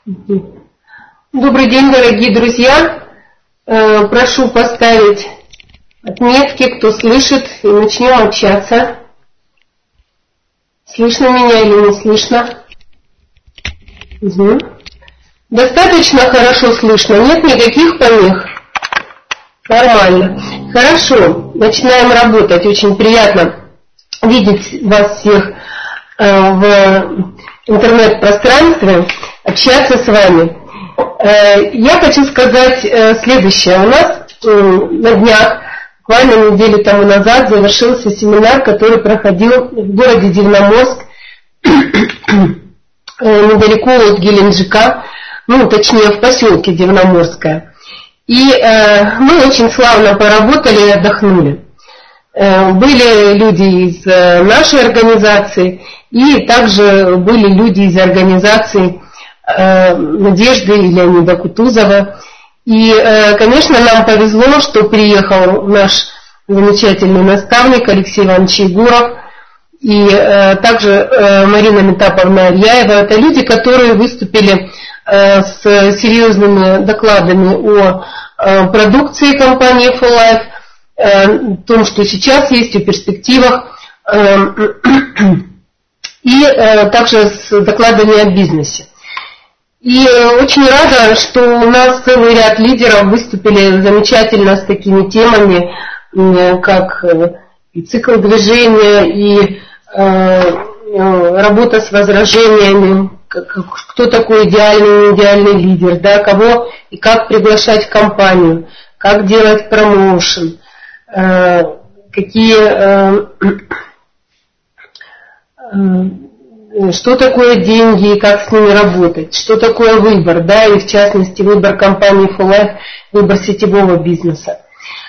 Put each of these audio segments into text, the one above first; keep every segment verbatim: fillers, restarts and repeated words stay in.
Добрый день, дорогие друзья. Прошу поставить отметки, кто слышит, и начнем общаться. Слышно меня или не слышно? Угу. Достаточно хорошо слышно, нет никаких помех? Нормально. Хорошо, начинаем работать. Очень приятно видеть вас всех в интернет-пространстве, общаться с вами. Я хочу сказать следующее. У нас на днях, буквально неделю тому назад, завершился семинар, который проходил в городе Дивноморск, недалеко от Геленджика, ну, точнее, в поселке Дивноморское. И мы очень славно поработали и отдохнули. Были люди из нашей организации, и также были люди из организации Надежды и Леонида Кутузова. И, конечно, нам повезло, что приехал наш замечательный наставник Алексей Иванович Егоров и также Марина Метаповна Арьяева. Это люди, которые выступили с серьезными докладами о продукции компании фор лайф, о том, что сейчас есть, о перспективах, и также с докладами о бизнесе. И очень рада, что у нас целый ряд лидеров выступили замечательно с такими темами, как и цикл движения, и работа с возражениями, кто такой идеальный, неидеальный лидер, да, кого и как приглашать в компанию, как делать промоушен, какие... что такое деньги и как с ними работать, что такое выбор, да, и в частности выбор компании фор лайф, выбор сетевого бизнеса.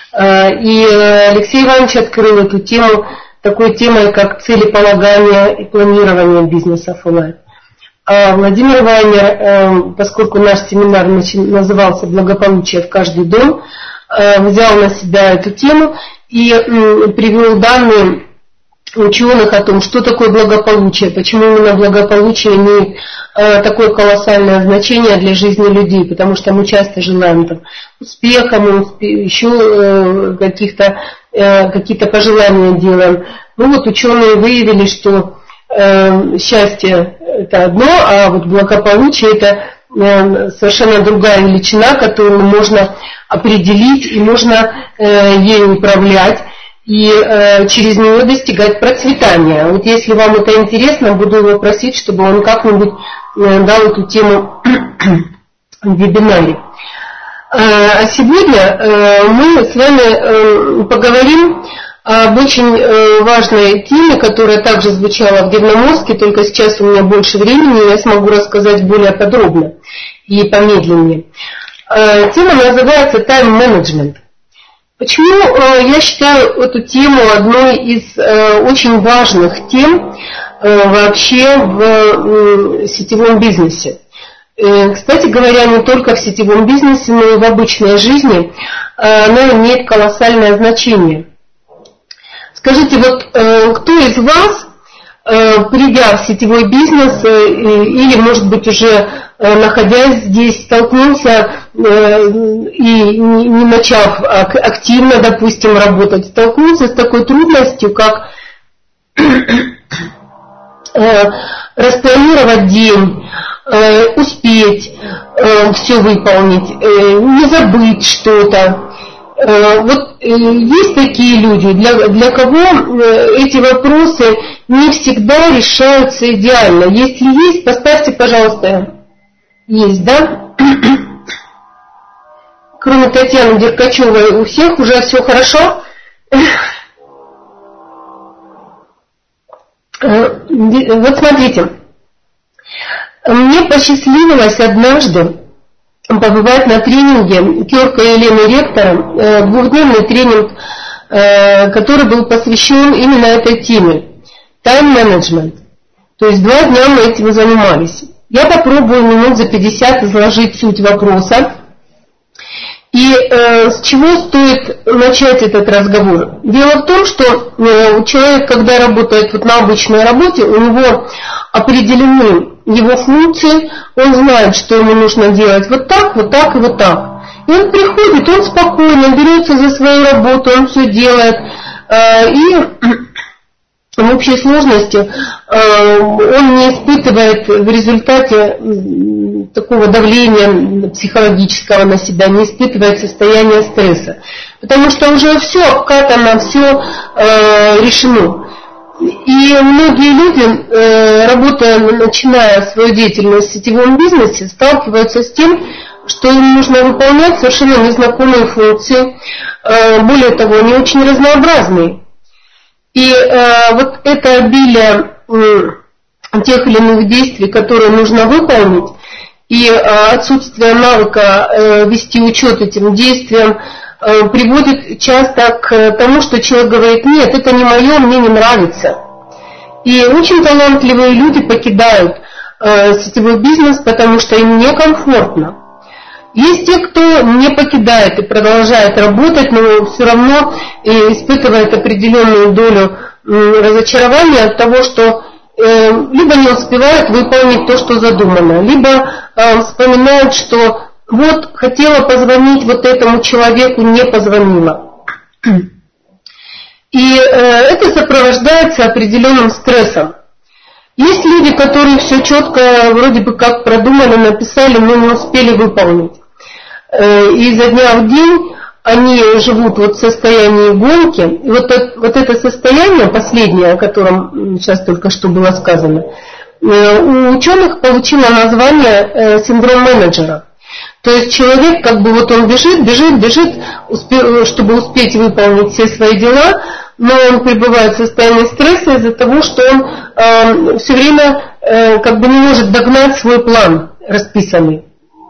И Алексей Иванович открыл эту тему такой темой, как целеполагание и планирование бизнеса фор лайф. А Владимир Вайнер, поскольку наш семинар назывался «Благополучие в каждый дом», взял на себя эту тему и привел данные ученых о том, что такое благополучие, почему именно благополучие имеет э, такое колоссальное значение для жизни людей, потому что мы часто желаем там, успеха, мы успе- еще э, каких-то, э, какие-то пожелания делаем. Ну вот ученые выявили, что э, счастье это одно, а вот благополучие это э, совершенно другая величина, которую можно определить и можно э, ею управлять. И э, через нее достигать процветания. Вот если вам это интересно, буду его просить, чтобы он как-нибудь э, дал эту тему в вебинаре. Э, а сегодня э, мы с вами э, поговорим об очень э, важной теме, которая также звучала в Дивноморске, только сейчас у меня больше времени, и я смогу рассказать более подробно и помедленнее. Э, тема называется «Тайм-менеджмент». Почему э, я считаю эту тему одной из э, очень важных тем э, вообще в э, сетевом бизнесе? Э, кстати говоря, не только в сетевом бизнесе, но и в обычной жизни э, она имеет колоссальное значение. Скажите, вот э, кто из вас, э, придя в сетевой бизнес э, или, может быть, уже находясь здесь, столкнулся э, и не, не начав активно, допустим, работать, столкнулся с такой трудностью, как э, распланировать день, э, успеть э, все выполнить, э, не забыть что-то. Э, вот э, есть такие люди, для, для кого э, эти вопросы не всегда решаются идеально. Если есть, поставьте, пожалуйста. Есть, да? Кроме Татьяны Деркачевой, у всех уже все хорошо? Вот смотрите, мне посчастливилось однажды побывать на тренинге Кёрка и Елены Ректора, двухдневный тренинг, который был посвящен именно этой теме, тайм-менеджмент. То есть два дня мы этим занимались. Я попробую минут за пятьдесят изложить суть вопроса. И э, с чего стоит начать этот разговор? Дело в том, что э, человек, когда работает вот на обычной работе, у него определены его функции, он знает, что ему нужно делать вот так, вот так и вот так. И он приходит, он спокойно берется за свою работу, он все делает, и в общей сложности он не испытывает в результате такого давления психологического на себя, не испытывает состояние стресса, потому что уже все обкатано, все решено. И многие люди, работая, начиная свою деятельность в сетевом бизнесе, сталкиваются с тем, что им нужно выполнять совершенно незнакомые функции, более того, они очень разнообразные. И э, вот это обилие э, тех или иных действий, которые нужно выполнить, и э, отсутствие навыка э, вести учет этим действиям, э, приводит часто к тому, что человек говорит: нет, это не мое, мне не нравится. И очень талантливые люди покидают э, сетевой бизнес, потому что им некомфортно. Есть те, кто не покидает и продолжает работать, но все равно испытывает определенную долю разочарования от того, что либо не успевает выполнить то, что задумано, либо вспоминает, что вот хотела позвонить вот этому человеку, не позвонила. И это сопровождается определенным стрессом. Есть люди, которые все четко, вроде бы как продумали, написали, но не успели выполнить. И изо дня в день они живут вот в состоянии гонки. И вот это, вот это состояние, последнее, о котором сейчас только что было сказано, у ученых получило название синдром менеджера. То есть человек, как бы вот он бежит, бежит, бежит, чтобы успеть выполнить все свои дела, но он пребывает в состоянии стресса из-за того, что он э, все время э, как бы не может догнать свой план расписанный.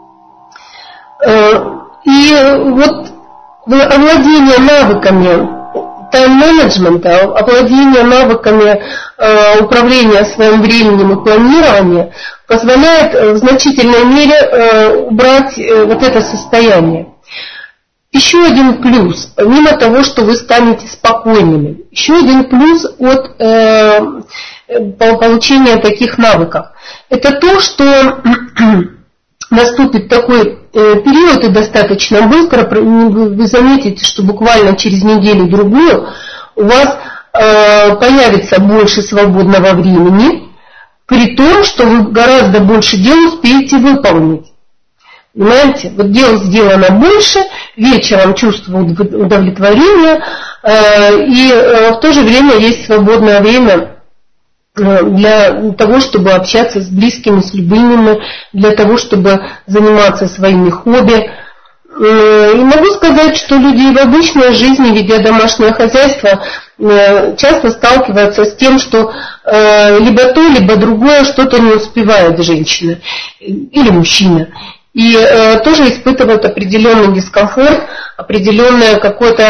Э, и вот овладение навыками тайм-менеджмента, овладение навыками э, управления своим временем и планирования позволяет в значительной мере э, убрать э, вот это состояние. Еще один плюс, помимо того, что вы станете спокойными, еще один плюс от э, получения таких навыков, это то, что наступит такой э, период, и достаточно быстро, вы заметите, что буквально через неделю-другую у вас э, появится больше свободного времени, при том, что вы гораздо больше дел успеете выполнить. Понимаете, вот дел сделано больше, вечером чувство удовлетворения, э, и э, в то же время есть свободное время э, для того, чтобы общаться с близкими, с любимыми, для того, чтобы заниматься своими хобби. Э, и могу сказать, что люди в обычной жизни, ведя домашнее хозяйство, э, часто сталкиваются с тем, что э, либо то, либо другое что-то не успевает женщина или мужчина. И э, тоже испытывают определенный дискомфорт, определенное какое-то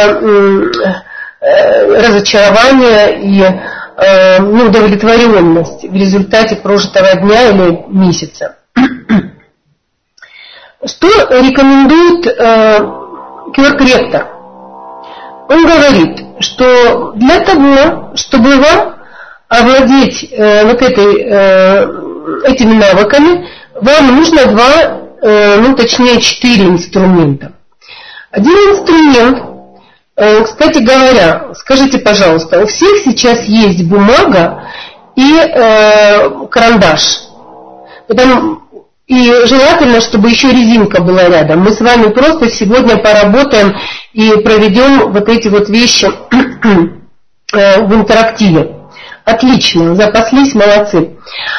э, разочарование и э, неудовлетворенность в результате прожитого дня или месяца. Что рекомендует э, Кьюрк-ректор? Он говорит, что для того, чтобы вам овладеть э, вот этой, э, этими навыками, вам нужно два, ну точнее четыре инструмента. Один инструмент, кстати говоря, скажите, пожалуйста, у всех сейчас есть бумага и э, карандаш. Потому, и желательно, чтобы еще резинка была рядом. Мы с вами просто сегодня поработаем и проведем вот эти вот вещи в интерактиве. Отлично, запаслись, молодцы.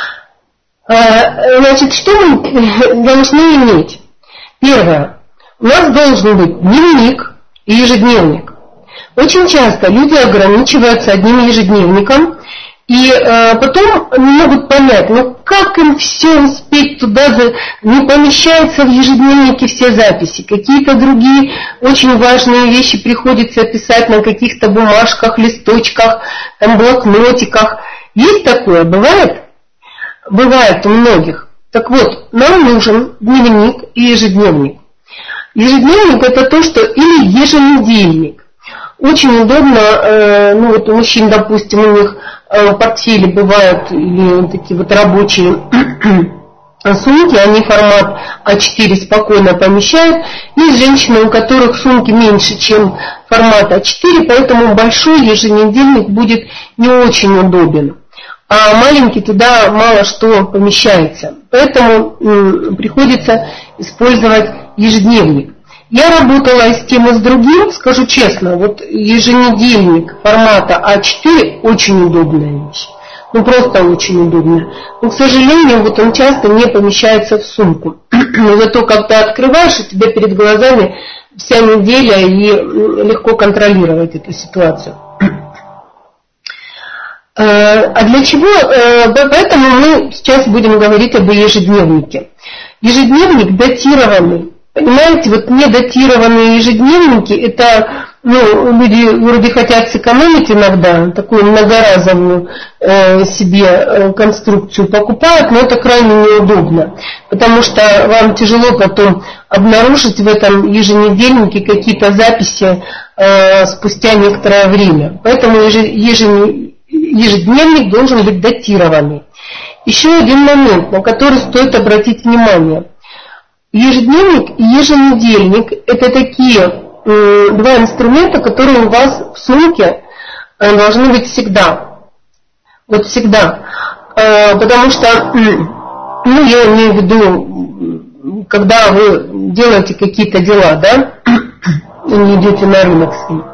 Значит, что мы должны иметь? Первое. У нас должен быть дневник и ежедневник. Очень часто люди ограничиваются одним ежедневником и э, потом не могут понять, ну как им все успеть туда, не помещаются в ежедневнике все записи. Какие-то другие очень важные вещи приходится писать на каких-то бумажках, листочках, там, блокнотиках. Есть такое? Бывает? Бывает у многих. Так вот, нам нужен дневник и ежедневник. Ежедневник это то, что или еженедельник. Очень удобно, э, ну вот у мужчин, допустим, у них э, портфели бывают, или такие вот рабочие сумки, они формат а четыре спокойно помещают. Есть женщины, у которых сумки меньше, чем формат а четыре, поэтому большой еженедельник будет не очень удобен. А маленький туда мало что помещается. Поэтому м, приходится использовать ежедневник. Я работала и с тем, и с другим, скажу честно, вот еженедельник формата а четыре очень удобная вещь. Ну, просто очень удобная. Но, к сожалению, вот он часто не помещается в сумку. Но зато, когда открываешь, у тебя перед глазами вся неделя, и легко контролировать эту ситуацию. А для чего? Поэтому мы сейчас будем говорить об ежедневнике. Ежедневник датированный. Понимаете, вот недатированные ежедневники, это, ну, люди вроде хотят сэкономить иногда, такую многоразовую э, себе э, конструкцию покупают, но это крайне неудобно, потому что вам тяжело потом обнаружить в этом еженедельнике какие-то записи э, спустя некоторое время. Поэтому ежедневник должен быть датированный. Еще один момент, на который стоит обратить внимание. Ежедневник и еженедельник – это такие э, два инструмента, которые у вас в сумке э, должны быть всегда. Вот всегда. Э, потому что, э, ну, я имею в виду, когда вы делаете какие-то дела, да, и не идете на рынок с ним.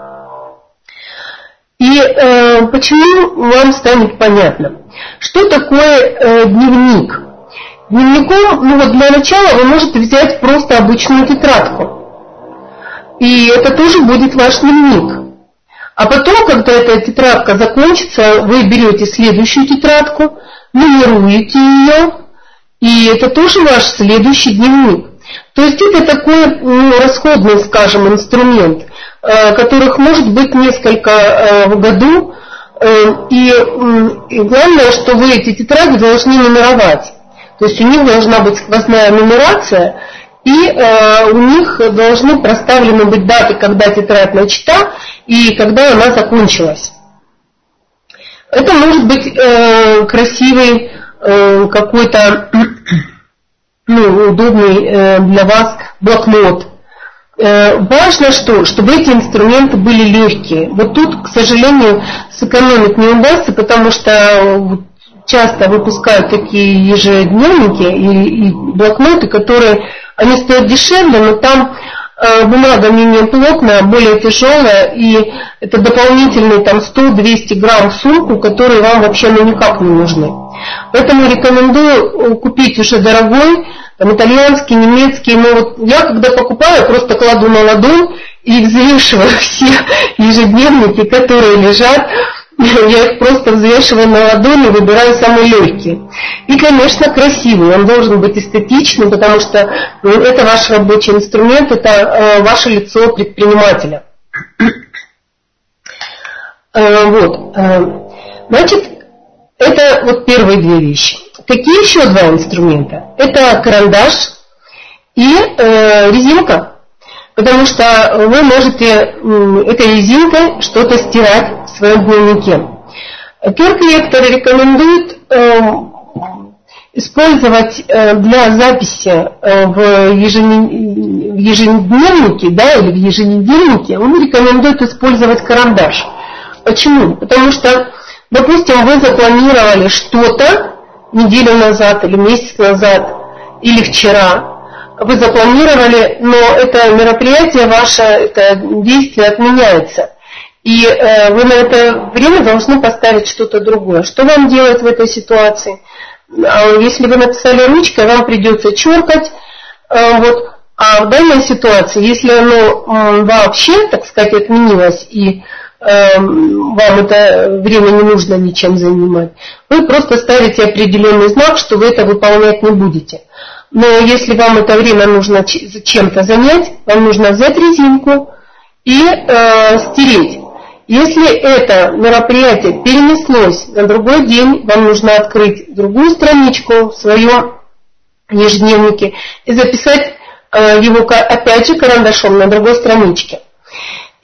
И э, почему вам станет понятно, что такое э, дневник? Дневником, ну вот для начала вы можете взять просто обычную тетрадку. И это тоже будет ваш дневник. А потом, когда эта тетрадка закончится, вы берете следующую тетрадку, нумеруете ее, и это тоже ваш следующий дневник. То есть это такой, ну, расходный, скажем, инструмент, э, которых может быть несколько э, в году. Э, и, э, и главное, что вы эти тетради должны нумеровать. То есть у них должна быть сквозная нумерация, и э, у них должны проставлены быть даты, когда тетрадь начата и когда она закончилась. Это может быть э, красивый э, какой-то, ну, удобный э, для вас блокнот. Э, важно, что, чтобы эти инструменты были легкие. Вот тут, к сожалению, сэкономить не удастся, потому что часто выпускают такие ежедневники и, и блокноты, которые, они стоят дешевле, но там э, бумага менее плотная, более тяжелая, и это дополнительные там сто-двести грамм в сумку, которые вам вообще ну никак не нужны. Поэтому рекомендую купить уже дорогой, там, итальянский, немецкий, но вот я когда покупаю, просто кладу на ладонь и взвешиваю все ежедневники, которые лежат. Я их просто взвешиваю на ладони, выбираю самые легкие. И, конечно, красивый, он должен быть эстетичным, потому что ну, это ваш рабочий инструмент, это э, ваше лицо предпринимателя. Э, вот. Э, значит, это вот первые две вещи. Какие еще два инструмента? Это карандаш и э, резинка. Потому что вы можете этой резинкой что-то стирать в своем дневнике. Пюр-коллекторы рекомендуют э, использовать э, для записи э, в, еженед... в ежедневнике, да, или в еженедельнике, он рекомендует использовать карандаш. Почему? Потому что, допустим, вы запланировали что-то неделю назад или месяц назад или вчера, вы запланировали, но это мероприятие ваше, это действие отменяется. И э, вы на это время должны поставить что-то другое. Что вам делать в этой ситуации? Если вы написали ручкой, вам придется черкать. Э, вот. А в данной ситуации, если оно э, вообще, так сказать, отменилось, и э, вам это время не нужно ничем занимать, вы просто ставите определенный знак, что вы это выполнять не будете. Но если вам это время нужно чем-то занять, вам нужно взять резинку и э, стереть. Если это мероприятие перенеслось на другой день, вам нужно открыть другую страничку в своем ежедневнике и записать э, его опять же карандашом на другой страничке.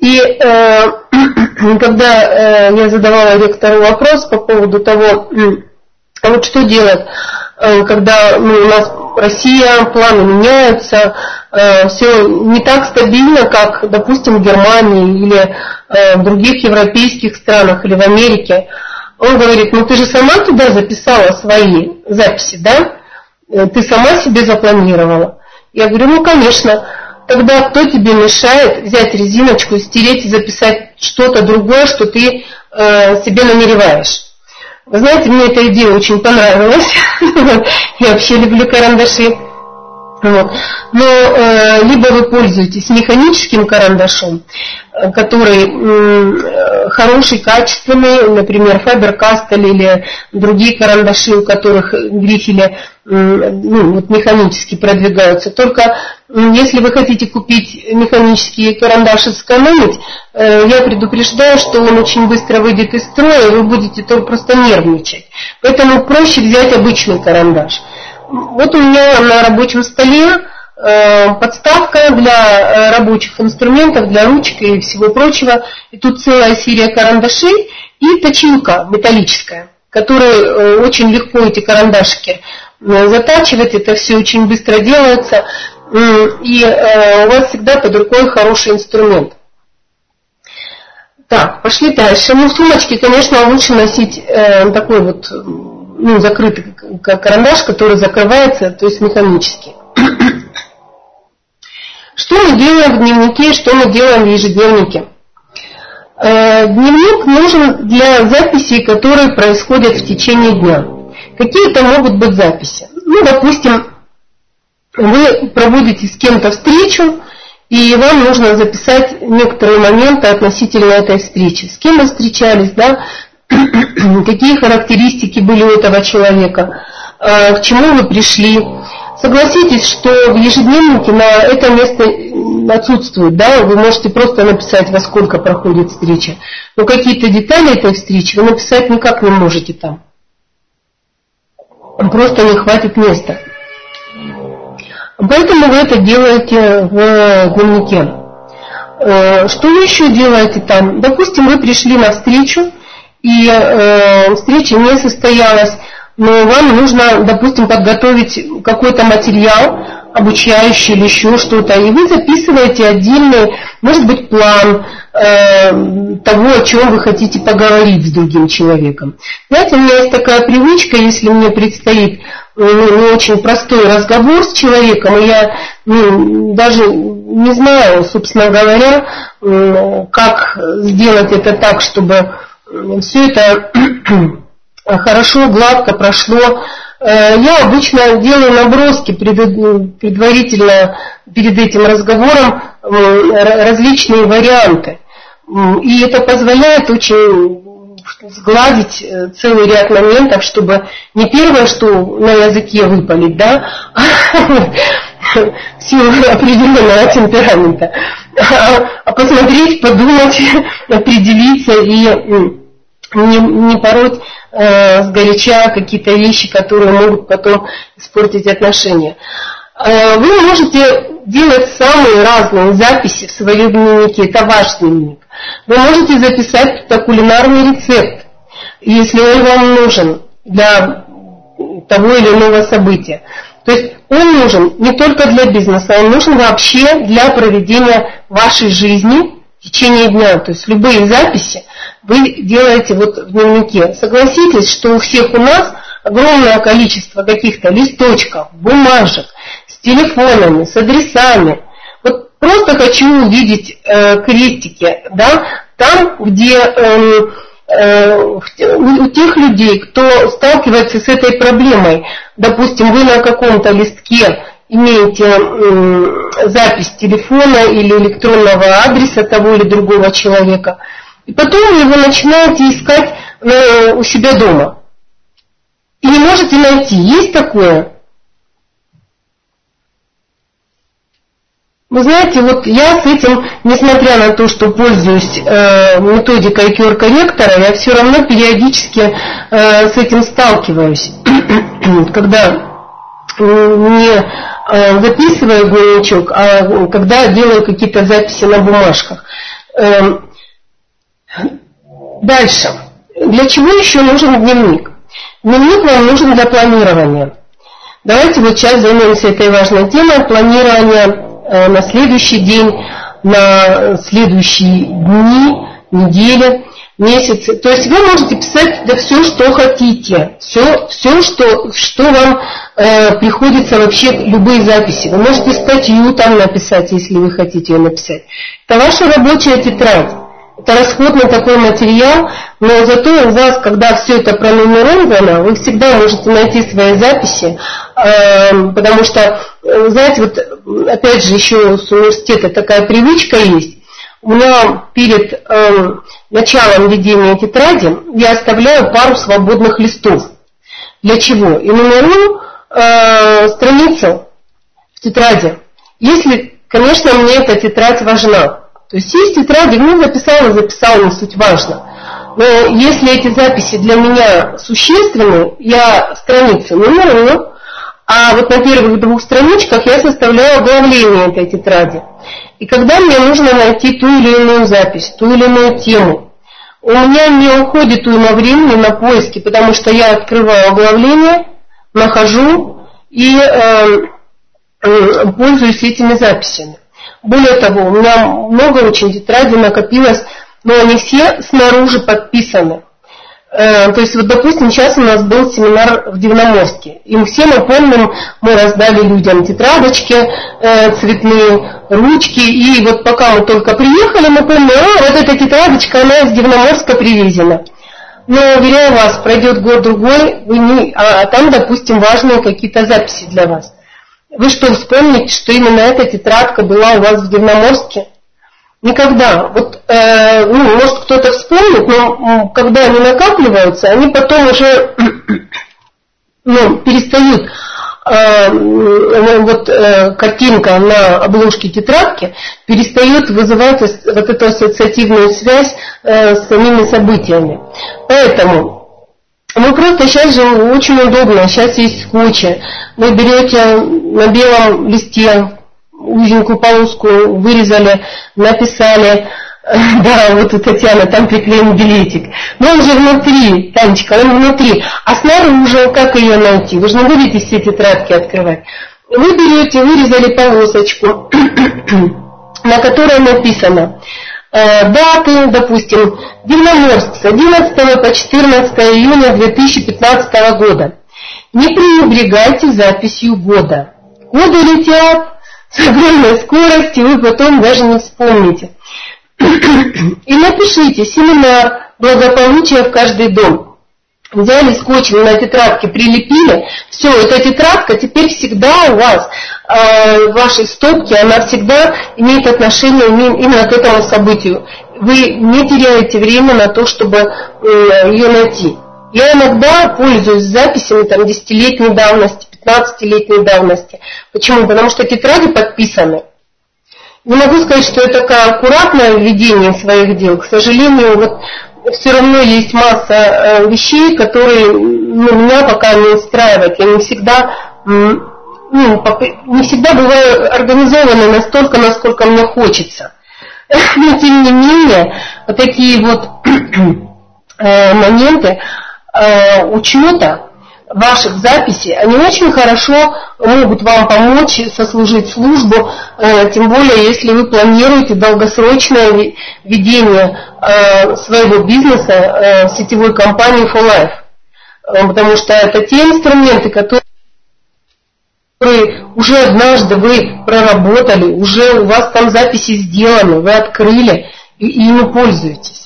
И э, когда э, я задавала ректору вопрос по поводу того, а вот что делать, э, когда ну, у нас Россия, планы меняются, э, все не так стабильно, как, допустим, в Германии или э, в других европейских странах или в Америке. Он говорит, ну ты же сама туда записала свои записи, да? Ты сама себе запланировала. Я говорю, ну конечно. Тогда кто тебе мешает взять резиночку, стереть и записать что-то другое, что ты э, себе намереваешь? Вы знаете, мне эта идея очень понравилась. Я вообще люблю карандаши. Вот. Но э, либо вы пользуетесь механическим карандашом, который э, хороший, качественный, например, Faber-Castell или другие карандаши, у которых грифели э, ну, вот механически продвигаются. Только э, если вы хотите купить механический карандаш и сэкономить, э, я предупреждаю, что он очень быстро выйдет из строя, и вы будете только просто нервничать. Поэтому проще взять обычный карандаш. Вот у меня на рабочем столе э, подставка для рабочих инструментов, для ручек и всего прочего. И тут целая серия карандашей и точилка металлическая, которой э, очень легко эти карандашики э, затачивать. Это все очень быстро делается. Э, и э, у вас всегда под рукой хороший инструмент. Так, пошли дальше. Ну, в сумочке, конечно, лучше носить э, такой вот... ну, закрытый карандаш, который закрывается, то есть механически. Что мы делаем в дневнике, что мы делаем в ежедневнике? Дневник нужен для записей, которые происходят в течение дня. Какие это могут быть записи? Ну, допустим, вы проводите с кем-то встречу, и вам нужно записать некоторые моменты относительно этой встречи. С кем вы встречались, да? Какие характеристики были у этого человека, к чему вы пришли. Согласитесь, что в ежедневнике на это место отсутствует, да, вы можете просто написать, во сколько проходит встреча, но какие-то детали этой встречи вы написать никак не можете там. Просто не хватит места. Поэтому вы это делаете в дневнике. Что вы еще делаете там? Допустим, вы пришли на встречу, и э, встреча не состоялась, но вам нужно, допустим, подготовить какой-то материал, обучающий или еще что-то, и вы записываете отдельный, может быть, план э, того, о чем вы хотите поговорить с другим человеком. Знаете, у меня есть такая привычка, если мне предстоит ну, не очень простой разговор с человеком, и я ну, даже не знаю, собственно говоря, э, как сделать это так, чтобы все это хорошо, гладко прошло. Я обычно делаю наброски предварительно перед этим разговором, различные варианты. И это позволяет очень сгладить целый ряд моментов, чтобы не первое, что на языке выпалить, да, в силу определенного темперамента, а посмотреть, подумать, определиться и не, не пороть э, сгоряча какие-то вещи, которые могут потом испортить отношения. Э, вы можете делать самые разные записи в своем дневнике, это ваш дневник. Вы можете записать кулинарный рецепт, если он вам нужен для того или иного события. То есть он нужен не только для бизнеса, он нужен вообще для проведения вашей жизни в течение дня. То есть любые записи вы делаете вот в дневнике. Согласитесь, что у всех у нас огромное количество каких-то листочков, бумажек, с телефонами, с адресами. Вот просто хочу увидеть э, крестики, да, там, где э, э, у тех людей, кто сталкивается с этой проблемой, допустим, вы на каком-то листке имеете э, запись телефона или электронного адреса того или другого человека, и потом вы его начинаете искать э, у себя дома. И не можете найти. Есть такое? Вы знаете, вот я с этим, несмотря на то, что пользуюсь э, методикой кёр-корректора, я все равно периодически э, с этим сталкиваюсь. Когда не э, записываю дневничок, а когда делаю какие-то записи на бумажках. Дальше. Для чего еще нужен дневник? Дневник вам нужен для планирования. Давайте вот сейчас займемся этой важной темой планирования на следующий день, на следующие дни, недели, месяцы. То есть вы можете писать да все, что хотите, все, все что, что вам э, приходится вообще, любые записи. Вы можете статью там написать, если вы хотите ее написать. Это ваша рабочая тетрадь. Это расходный такой материал, но зато у вас, когда все это пронумеровано, вы всегда можете найти свои записи, э, потому что, знаете, вот опять же еще с университета такая привычка есть. У меня перед э, началом ведения тетради я оставляю пару свободных листов. Для чего? И нумерую э, страницу в тетради, если, конечно, мне эта тетрадь важна. То есть есть тетради, ну, записала, записала, не суть важно. Но если эти записи для меня существенны, я страницу нумерую, а вот на первых двух страничках я составляю оглавление этой тетради. И когда мне нужно найти ту или иную запись, ту или иную тему, у меня не уходит уйма времени на поиски, потому что я открываю оглавление, нахожу и э, э, пользуюсь этими записями. Более того, у меня много очень тетрадей накопилось, но они все снаружи подписаны. Э, то есть, вот, допустим, сейчас у нас был семинар в Дивноморске. И все мы помним, мы раздали людям тетрадочки э, цветные, ручки. И вот пока мы только приехали, мы помним, а, вот эта тетрадочка, она из Дивноморска привезена. Но, уверяю вас, пройдет год-другой, вы не, а, а там, допустим, важные какие-то записи для вас. Вы что, вспомните, что именно эта тетрадка была у вас в Дивноморске? Никогда. Вот, э, ну, может, кто-то вспомнит, но когда они накапливаются, они потом уже ну, перестают. Э, вот э, картинка на обложке тетрадки перестает вызывать вот эту ассоциативную связь э, с самими событиями. Поэтому ну, просто сейчас же очень удобно, сейчас есть скотчи. Вы берете на белом листе узенькую полоску, вырезали, написали, да, вот у Татьяны, там приклеен билетик. Но он же внутри, Танечка, он внутри. А снаружи как ее найти? Вы же не будете все тетрадки открывать. Вы берете, вырезали полосочку, на которой написано даты, допустим, Дивноморск с одиннадцатого по четырнадцатое июня две тысячи пятнадцатого года. Не пренебрегайте записью года. Годы летят с огромной скоростью, вы потом даже не вспомните. И напишите семинар «Благополучие в каждый дом». Взяли скотч, на тетрадке прилепили, все, эта тетрадка теперь всегда у вас, э, в вашей стопке, она всегда имеет отношение именно к этому событию. Вы не теряете время на то, чтобы э, ее найти. Я иногда пользуюсь записями там, десятилетней давности, пятнадцатилетней давности. Почему? Потому что тетради подписаны. Не могу сказать, что это такое аккуратное ведение своих дел. К сожалению, вот все равно есть масса э, вещей, которые ну, меня пока не устраивают. Я не всегда, ну, не всегда бываю организована настолько, насколько мне хочется. Но тем не менее, вот такие вот э, моменты э, учета ваших записей, они очень хорошо могут вам помочь сослужить службу, э, тем более, если вы планируете долгосрочное ведение э, своего бизнеса э, в сетевой компании фор лайф. Э, потому что это те инструменты, которые уже однажды вы проработали, уже у вас там записи сделаны, вы открыли и, и ими пользуетесь.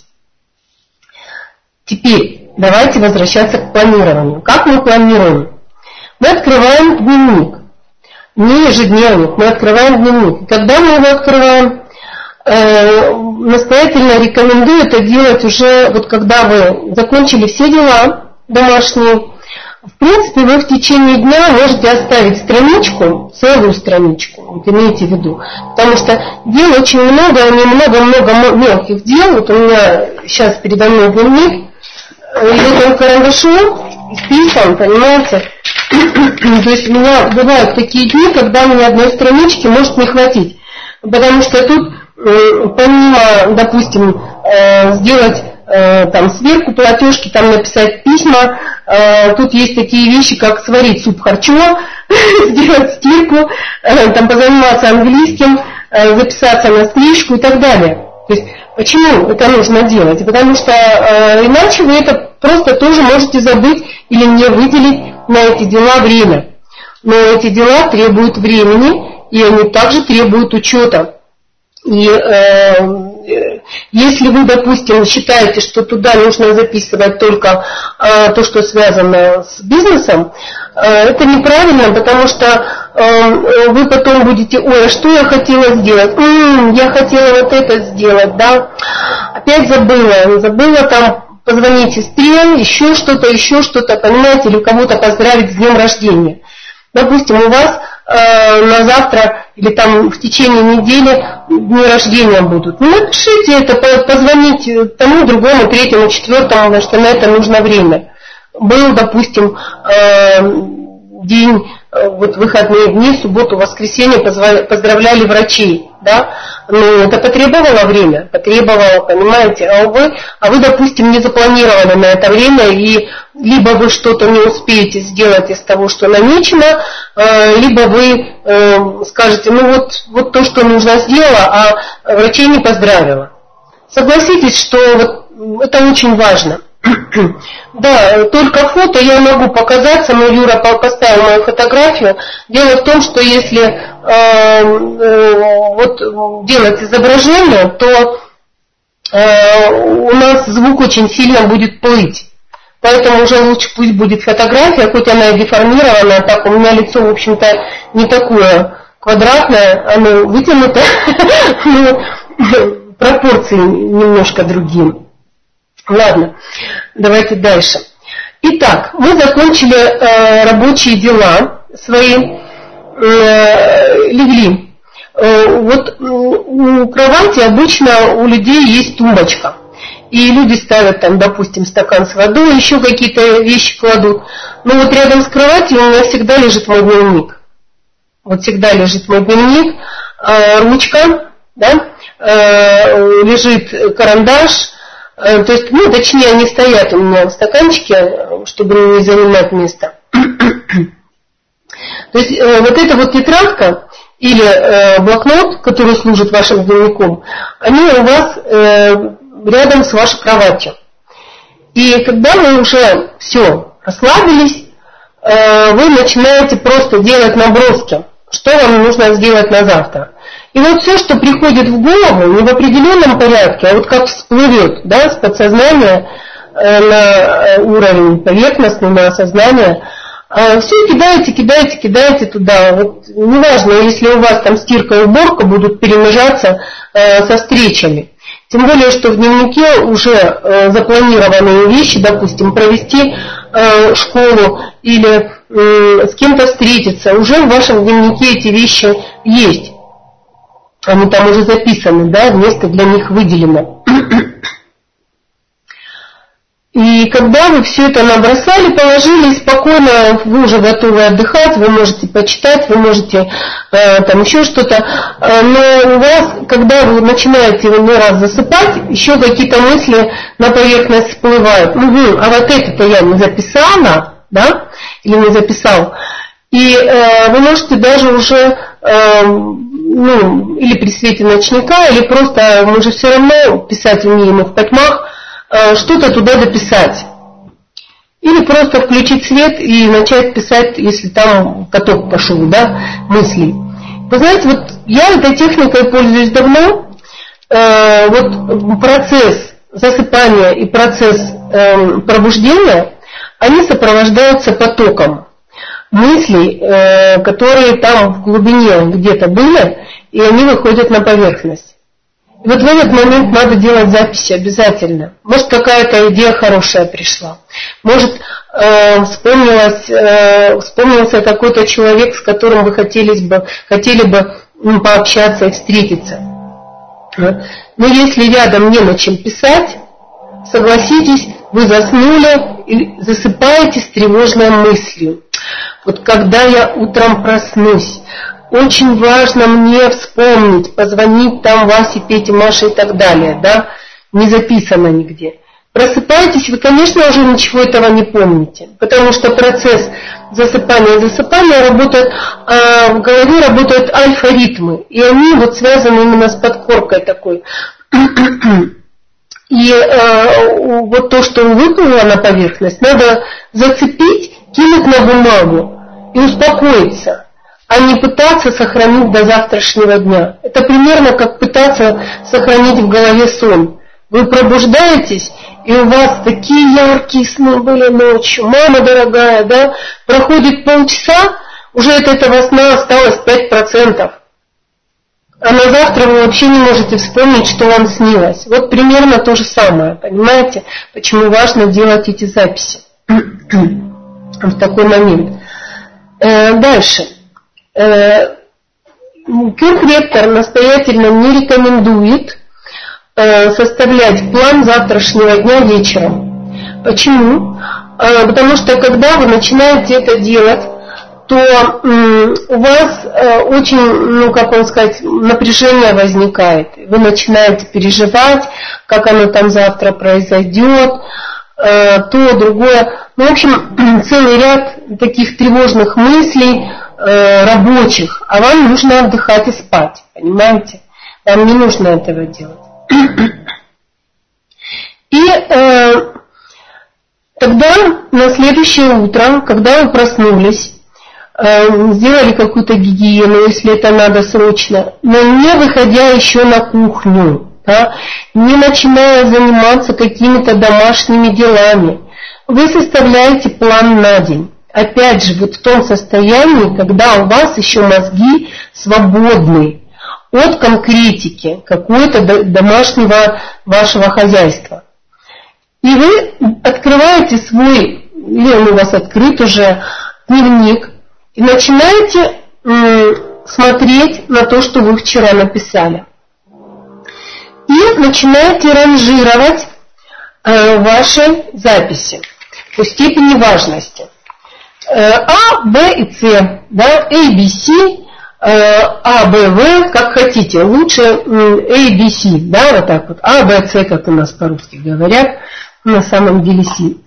Теперь давайте возвращаться к планированию. Как мы планируем? Мы открываем дневник. Не ежедневник, мы открываем дневник. И когда мы его открываем, э, настоятельно рекомендую это делать уже, вот когда вы закончили все дела домашние. В принципе, вы в течение дня можете оставить страничку, целую страничку, вот имейте в виду. Потому что дел очень много, они много-много мелких дел. Вот у меня сейчас передо мной дневник. И вот он карандашом исписан, понимаете? То есть у меня бывают такие дни, когда мне одной странички может не хватить. Потому что тут помимо, допустим, сделать там сверху платежки, там написать письма, тут есть такие вещи, как сварить суп харчо, сделать стирку, там позаниматься английским, записаться на стрижку и так далее. То есть почему это нужно делать? Потому что иначе вы это просто тоже можете забыть или не выделить на эти дела время. Но эти дела требуют времени, и они также требуют учета. И э, если вы, допустим, считаете, что туда нужно записывать только э, то, что связано с бизнесом, э, это неправильно, потому что э, вы потом будете, ой, а что я хотела сделать? М-м, я хотела вот это сделать, да? Опять забыла, забыла там позвонить сестре, еще что-то, еще что-то, понимаете, или кого-то поздравить с днем рождения. Допустим, у вас э, на завтра или там в течение недели дни рождения будут. Ну, напишите это, позвоните тому, другому, третьему, четвертому, потому что на это нужно время. Был, допустим, э, день, э, вот выходные дни, субботу, воскресенье, поздравляли врачей, да, но это потребовало время, потребовало, понимаете, а вы, а вы, допустим, не запланировали на это время, и либо вы что-то не успеете сделать из того, что намечено, либо вы скажете, ну вот, вот то, что нужно, сделала, а врачей не поздравила. Согласитесь, что вот это очень важно. Да, только фото я могу показаться, но Юра поставил мою фотографию. Дело в том, что если э, э, вот делать изображение, то э, у нас звук очень сильно будет плыть. Поэтому уже лучше пусть будет фотография, хоть она и деформированная, так у меня лицо, в общем-то, не такое квадратное, оно вытянуто, но пропорции немножко другие. Ладно, давайте дальше. Итак, мы закончили э, рабочие дела свои, э, легли. Э, вот у кровати обычно у людей есть тумбочка. И люди ставят там, допустим, стакан с водой, еще какие-то вещи кладут. Но вот рядом с кроватью у меня всегда лежит мой дневник. Вот всегда лежит мой дневник, э, ручка, да, э, лежит карандаш. То есть, ну, точнее, они стоят у меня в стаканчике, чтобы не занимать место. То есть, вот эта вот тетрадка или блокнот, который служит вашим дневником, они у вас рядом с вашей кроватью. И когда вы уже все расслабились, вы начинаете просто делать наброски, что вам нужно сделать на завтра. И вот все, что приходит в голову, не в определенном порядке, а вот как всплывет, да, с подсознания э, на уровень поверхностный, на сознание, э, все кидаете, кидаете, кидаете туда. Вот неважно, если у вас там стирка и уборка будут перемежаться э, со встречами. Тем более, что в дневнике уже э, запланированные вещи, допустим, провести э, школу или э, с кем-то встретиться, уже в вашем дневнике эти вещи есть. Они там уже записаны, да, место для них выделено. И когда вы все это набросали, положили, спокойно, вы уже готовы отдыхать, вы можете почитать, вы можете э, там еще что-то. Э, но у вас, когда вы начинаете не раз засыпать, еще какие-то мысли на поверхность всплывают. Угу, а вот это-то я не записала, да, или не записал. И э, вы можете даже уже... Э, ну, или при свете ночника, или просто, мы же все равно писать умеем в потьмах, э, что-то туда дописать. Или просто включить свет и начать писать, если там каток пошел, да, мыслей. Вы знаете, вот я этой техникой пользуюсь давно. Э, вот процесс засыпания и процесс э, пробуждения, они сопровождаются потоком мыслей, э, которые там в глубине где-то были, и они выходят на поверхность. И вот в этот момент надо делать записи обязательно. Может, какая-то идея хорошая пришла. Может, э, вспомнилось, э, вспомнился какой-то человек, с которым вы хотели бы, хотели бы ну, пообщаться и встретиться. Но если рядом не на чем писать, согласитесь, вы заснули и засыпаете с тревожной мыслью. Вот когда я утром проснусь, очень важно мне вспомнить, позвонить там Васе, Пете, Маше и так далее, да, не записано нигде. Просыпаетесь, вы, конечно, уже ничего этого не помните, потому что процесс засыпания и засыпания работает, а в голове работают альфа-ритмы, и они вот связаны именно с подкоркой такой. И э, вот то, что выплыло на поверхность, надо зацепить, кинуть на бумагу и успокоиться, а не пытаться сохранить до завтрашнего дня. Это примерно как пытаться сохранить в голове сон. Вы пробуждаетесь, и у вас такие яркие сны были ночью, мама дорогая, да, проходит полчаса, уже от этого сна осталось пять процентов. А на завтра вы вообще не можете вспомнить, что вам снилось. Вот примерно то же самое, понимаете, почему важно делать эти записи в такой момент. Э, дальше. Э, Кюрк-ректор настоятельно не рекомендует составлять план завтрашнего дня вечером. Почему? Потому что когда вы начинаете это делать, то у вас очень, ну как вам сказать, напряжение возникает. Вы начинаете переживать, как оно там завтра произойдет, то, другое. Ну, в общем, целый ряд таких тревожных мыслей, рабочих, а вам нужно отдыхать и спать, понимаете? Вам не нужно этого делать. И э, тогда на следующее утро, когда вы проснулись, э, сделали какую-то гигиену, если это надо срочно, но не выходя еще на кухню, да, не начиная заниматься какими-то домашними делами, вы составляете план на день. Опять же, вот в том состоянии, когда у вас еще мозги свободны от конкретики какой-то домашнего вашего хозяйства. И вы открываете свой, или он у вас открыт уже, дневник, и начинаете м, смотреть на то, что вы вчера написали. И начинаете ранжировать э, ваши записи по степени важности. Э, А, Б и С, да, A, B, C, А, Б, В, как хотите, лучше A, B, C, да, вот так вот, А, Б, С, как у нас по-русски говорят, на самом деле C.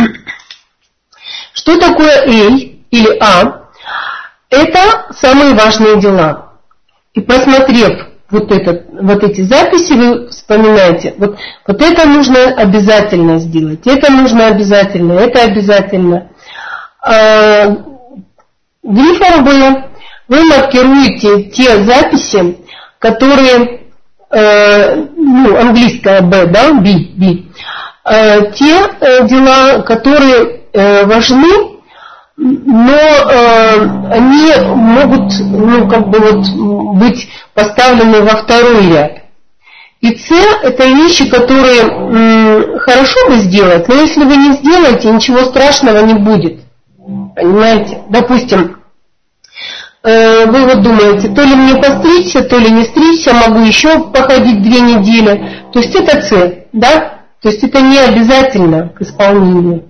Что такое A или А? Это самые важные дела. И просмотрев вот, этот, вот эти записи, вы вспоминаете, вот, вот это нужно обязательно сделать, это нужно обязательно, это обязательно. А, грифом Б вы маркируете те записи, которые, э, ну, английская B, да, B, B, э, те э, дела, которые э, важны, но э, они могут, ну, как бы вот быть поставлены во второй ряд. И С – это вещи, которые м, хорошо бы сделать, но если вы не сделаете, ничего страшного не будет. Понимаете? Допустим, вы вот думаете, то ли мне постричься, то ли не стричься, могу еще походить две недели. То есть это С, да? То есть это не обязательно к исполнению.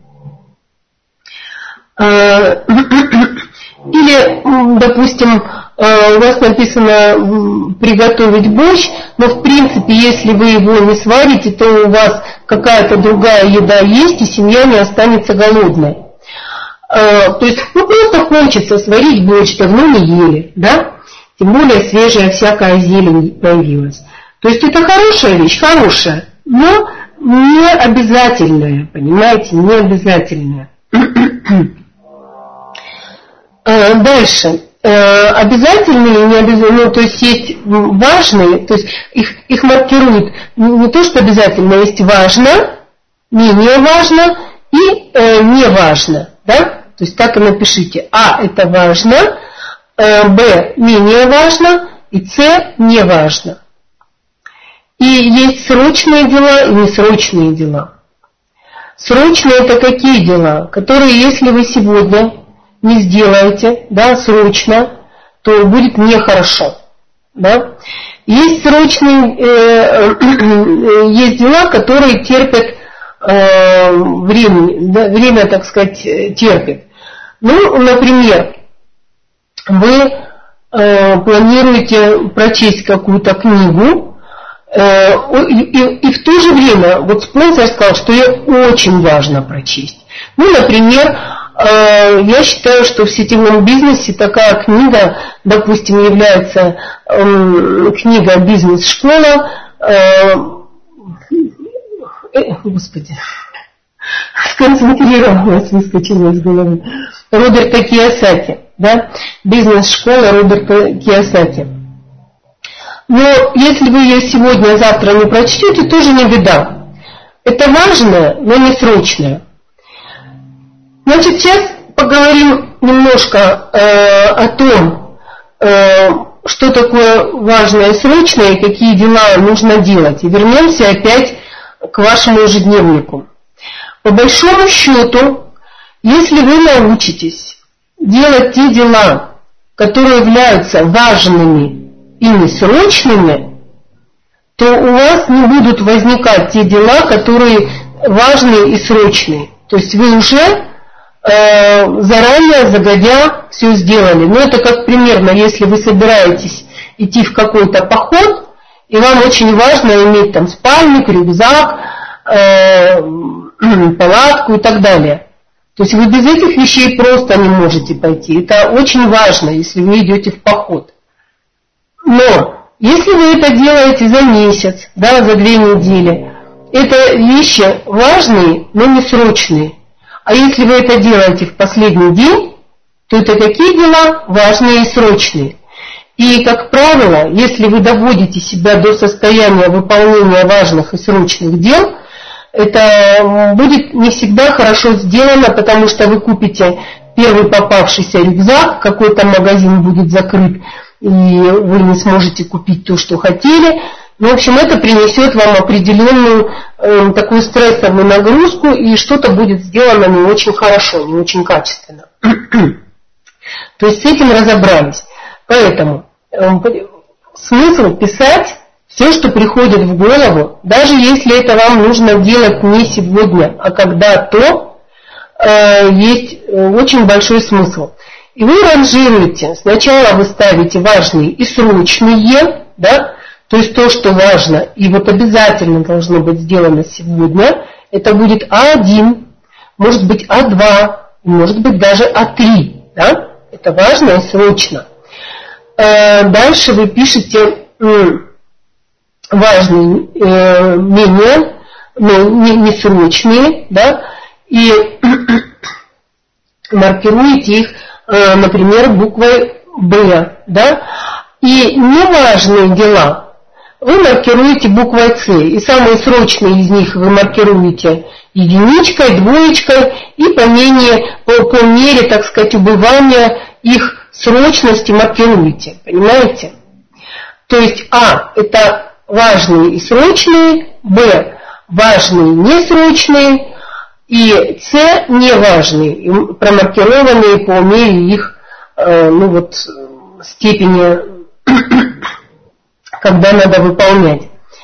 Или, допустим, у вас написано приготовить борщ, но в принципе, если вы его не сварите, то у вас какая-то другая еда есть, и семья не останется голодной. То есть, ну, просто хочется сварить борщ, давно не ели, да? Тем более свежая всякая зелень появилась. То есть это хорошая вещь, хорошая, но не обязательная, понимаете, не обязательная. Дальше. Обязательные и не обязательные, ну, то есть есть важные, то есть их, их маркируют не то, что обязательно, есть важно, менее важно и э, не важно, да? То есть так и напишите. А – это важно, Б – менее важно, и С – не важно. И есть срочные дела и несрочные дела. Срочные – это какие дела? Которые, если вы сегодня не сделаете, да, срочно, то будет нехорошо. Да? Есть срочные, э, э, есть дела, которые терпят э, время, да, время, так сказать, терпит. Ну, например, вы э, планируете прочесть какую-то книгу, э, и, и, и в то же время, вот спонсор сказал, что ее очень важно прочесть. Ну, например, э, я считаю, что в сетевом бизнесе такая книга, допустим, является э, книга «Бизнес-школа», э, э, господи, сконцентрировалась, выскочила из головы, Роберта Кийосаки, да, «Бизнес-школа» Роберта Кийосаки. Но если вы ее сегодня, завтра не прочтете, тоже не беда. Это важное, но не срочное. Значит, сейчас поговорим немножко э, о том, э, что такое важное и срочное, и какие дела нужно делать. И вернемся опять к вашему ежедневнику. По большому счету, если вы научитесь делать те дела, которые являются важными и несрочными, то у вас не будут возникать те дела, которые важные и срочные. То есть вы уже э, заранее, загодя, все сделали. Но это как примерно, если вы собираетесь идти в какой-то поход, и вам очень важно иметь там спальник, рюкзак, э, палатку и так далее. То есть вы без этих вещей просто не можете пойти. Это очень важно, если вы идете в поход. Но если вы это делаете за месяц, да, за две недели, это вещи важные, но не срочные. А если вы это делаете в последний день, то это какие дела важные и срочные. И, как правило, если вы доводите себя до состояния выполнения важных и срочных дел, это будет не всегда хорошо сделано, потому что вы купите первый попавшийся рюкзак, какой-то магазин будет закрыт, и вы не сможете купить то, что хотели. Ну, в общем, это принесет вам определенную э, такую стрессовую нагрузку, и что-то будет сделано не очень хорошо, не очень качественно. То есть с этим разобрались. Поэтому э, смысл писать все, что приходит в голову, даже если это вам нужно делать не сегодня, а когда-то, э, есть очень большой смысл. И вы ранжируете. Сначала вы ставите важные и срочные, да, то есть то, что важно и вот обязательно должно быть сделано сегодня, это будет А один, может быть А два, может быть даже А три, да, это важно и срочно. Э, дальше вы пишете важные, э, менее, но не, не срочные, да, и маркируете их, э, например, буквой Б, да, и неважные дела вы маркируете буквой С, и самые срочные из них вы маркируете единичкой, двоечкой, и по, менее, по, по мере, так сказать, убывания их срочности маркируете, понимаете? То есть А – это важные и срочные, Б – важные и несрочные, и С – неважные, промаркированные по мере их э, ну вот, степени, когда надо выполнять.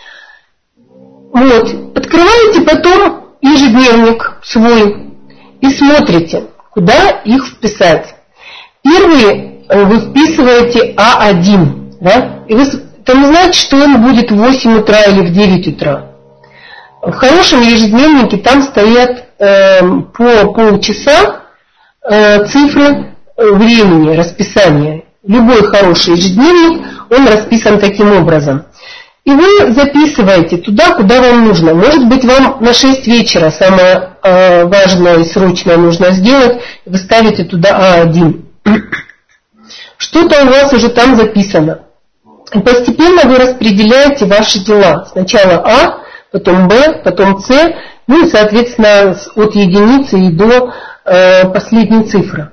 Вот. Открываете потом ежедневник свой и смотрите, куда их вписать. Первый вы вписываете А один, да? И вы, это не значит, что он будет в восемь утра или в девять утра. В хорошем ежедневнике там стоят э, по полчаса э, цифры времени, расписания. Любой хороший ежедневник, он расписан таким образом. И вы записываете туда, куда вам нужно. Может быть, вам на шесть вечера самое э, важное и срочное нужно сделать, вы ставите туда А один. Что-то у вас уже там записано. И постепенно вы распределяете ваши дела. Сначала А, потом Б, потом С, ну и, соответственно, от единицы и до э, последней цифры.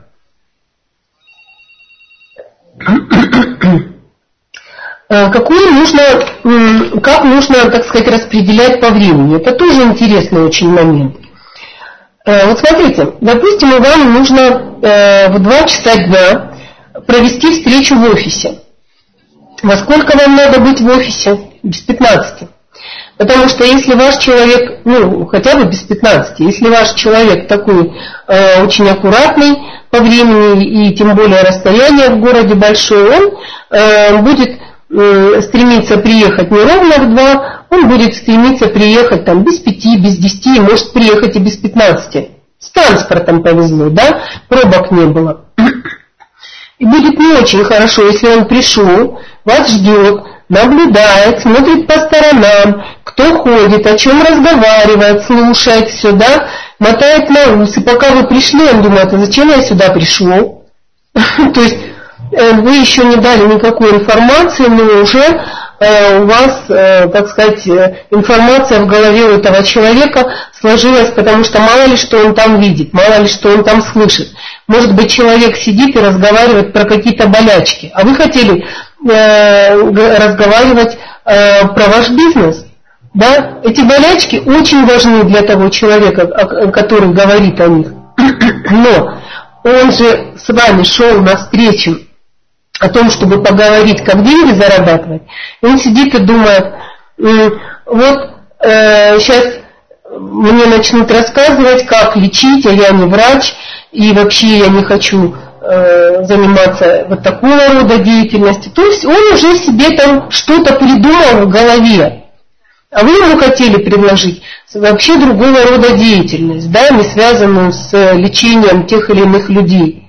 Какую нужно, как нужно, так сказать, распределять по времени? Это тоже интересный очень момент. Вот смотрите, допустим, вам нужно в два часа дня провести встречу в офисе. Во сколько вам надо быть в офисе? Без пятнадцати. Потому что если ваш человек, ну, хотя бы без пятнадцати, если ваш человек такой э, очень аккуратный по времени и тем более расстояние в городе большое, он э, будет э, стремиться приехать не ровно в два, он будет стремиться приехать там без пяти, без десяти, может приехать и без пятнадцати. С транспортом повезло, да, пробок не было. И будет не очень хорошо, если он пришел, вас ждет, наблюдает, смотрит по сторонам, кто ходит, о чем разговаривает, слушает все, да, мотает на ус. И пока вы пришли, он думает, а зачем я сюда пришел? То есть вы еще не дали никакой информации, но уже у вас, так сказать, информация в голове у этого человека сложилась, потому что мало ли что он там видит, мало ли что он там слышит. Может быть, человек сидит и разговаривает про какие-то болячки, а вы хотели разговаривать про ваш бизнес. Да? Эти болячки очень важны для того человека, который говорит о них. Но он же с вами шел навстречу о том, чтобы поговорить, как деньги зарабатывать. И он сидит и думает, вот э, сейчас мне начнут рассказывать, как лечить, а я не врач, и вообще я не хочу э, заниматься вот такого рода деятельностью. То есть он уже себе там что-то придумал в голове. А вы ему хотели предложить вообще другого рода деятельность, да, не связанную с лечением тех или иных людей.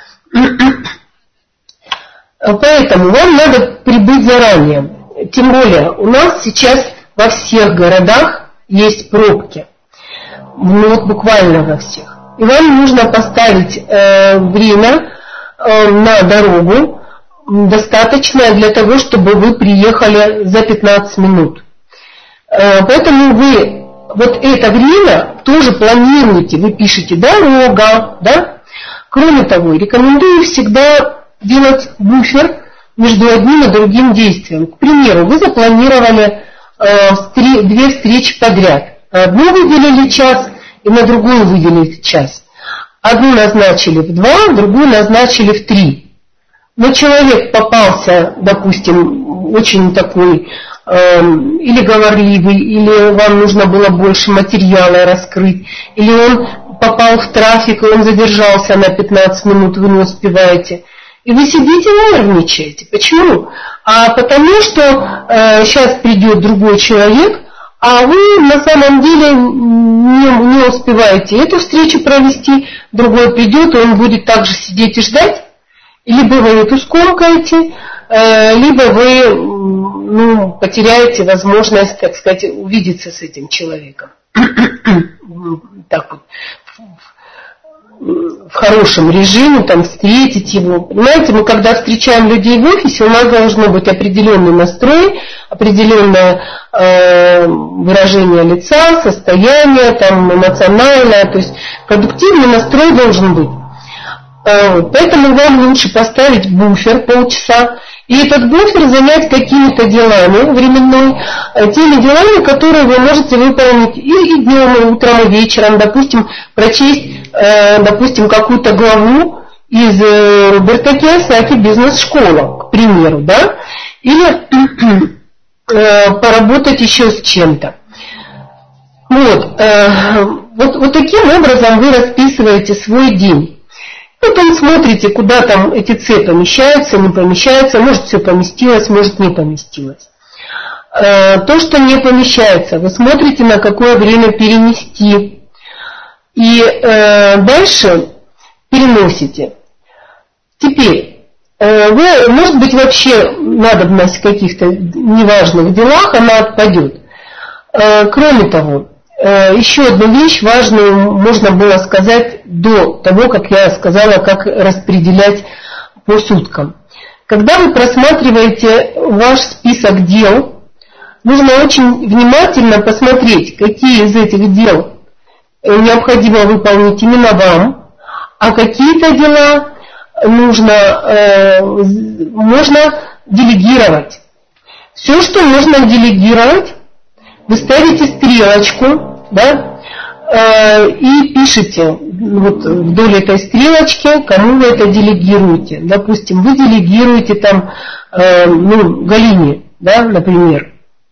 Поэтому вам надо прибыть заранее. Тем более у нас сейчас во всех городах есть пробки. Ну вот буквально во всех. И вам нужно поставить э, время э, на дорогу достаточное для того, чтобы вы приехали за пятнадцать минут. Э, поэтому вы вот это время тоже планируете. Вы пишете дорога, да? Кроме того, рекомендую всегда делать буфер между одним и другим действием. К примеру, вы запланировали э, встр- две встречи подряд. Одну выделили час и на другую выделили час. Одну назначили в два, другую назначили в три. Но человек попался, допустим, очень такой э, или говорливый, или вам нужно было больше материала раскрыть, или он попал в трафик, и он задержался на пятнадцать минут, вы не успеваете. И вы сидите и нервничаете. Почему? А потому что э, сейчас придет другой человек, а вы на самом деле не, не успеваете эту встречу провести, другой придет, и он будет также сидеть и ждать. Либо вы эту скомкаете, э, либо вы ну, потеряете возможность, так сказать, увидеться с этим человеком. Так вот. В хорошем режиме, там, встретить его. Понимаете, мы когда встречаем людей в офисе, у нас должно быть определенный настрой, определенное э, выражение лица, состояние, там, эмоциональное, то есть продуктивный настрой должен быть. Э, поэтому вам лучше поставить буфер полчаса, и этот буфер занять какими-то делами временной, э, теми делами, которые вы можете выполнить и, и днем, и утром, и вечером, допустим, прочесть допустим, какую-то главу из Роберта Кийосаки «Бизнес-школа», к примеру, да, или э, поработать еще с чем-то. Вот, э, вот, вот таким образом вы расписываете свой день. Потом смотрите, куда там эти С помещаются, не помещаются, может все поместилось, может не поместилось. Э, то, что не помещается, вы смотрите, на какое время перенести. И э, дальше переносите. Теперь, э, вы, может быть, вообще надобность в каких-то неважных делах, она отпадет. Э, кроме того, э, еще одну вещь важную можно было сказать до того, как я сказала, как распределять по суткам. Когда вы просматриваете ваш список дел, нужно очень внимательно посмотреть, какие из этих дел необходимо выполнить именно вам, а какие-то дела нужно, э, можно делегировать. Все, что можно делегировать, вы ставите стрелочку, да, э, и пишете вот, вдоль этой стрелочки, кому вы это делегируете. Допустим, вы делегируете там, э, ну, Галине, да, например.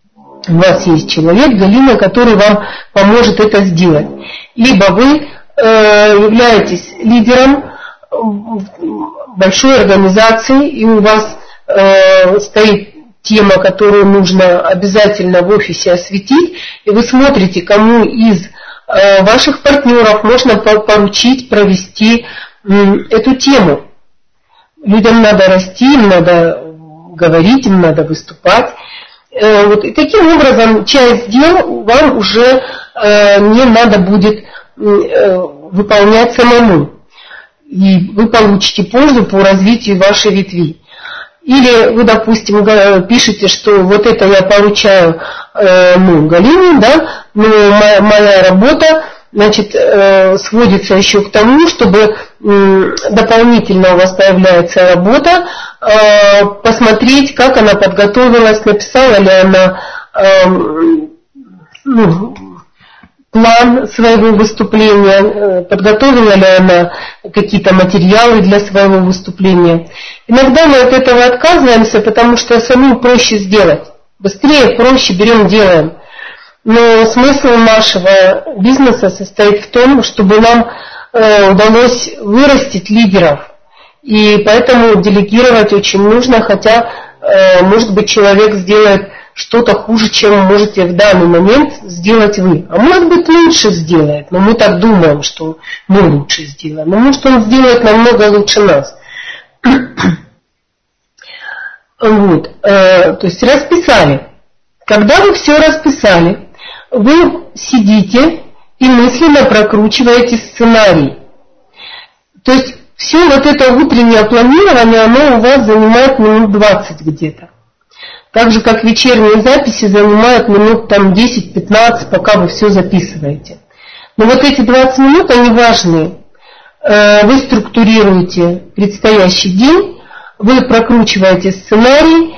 у вас есть человек, Галина, который вам поможет это сделать. Либо вы э, являетесь лидером большой организации, и у вас э, стоит тема, которую нужно обязательно в офисе осветить, и вы смотрите, кому из э, ваших партнеров можно поручить провести э, эту тему. Людям надо расти, им надо говорить, им надо выступать. Э, вот, и таким образом часть дел вам уже э, не надо будет э, выполнять самому. И вы получите пользу по развитию вашей ветви. Или вы, допустим, пишете, что вот это я получаю э, ну, Галине, да, но моя, моя работа, значит, э, сводится еще к тому, чтобы э, дополнительно у вас появляется работа, э, посмотреть, как она подготовилась, написала ли она э, ну, план своего выступления, подготовила ли она какие-то материалы для своего выступления. Иногда мы от этого отказываемся, потому что самим проще сделать. Быстрее, проще берем, делаем. Но смысл нашего бизнеса состоит в том, чтобы нам э, удалось вырастить лидеров. И поэтому делегировать очень нужно, хотя, э, может быть, человек сделает что-то хуже, чем можете в данный момент сделать вы. А может быть, лучше сделает, но мы так думаем, что мы лучше сделаем. Но может он сделает намного лучше нас. Вот. То есть расписали. Когда вы все расписали, вы сидите и мысленно прокручиваете сценарий. То есть все вот это утреннее планирование, оно у вас занимает минут двадцать где-то. Так же, как вечерние записи занимают минут там десять-пятнадцать, пока вы все записываете. Но вот эти двадцать минут, они важные. Вы структурируете предстоящий день, вы прокручиваете сценарий,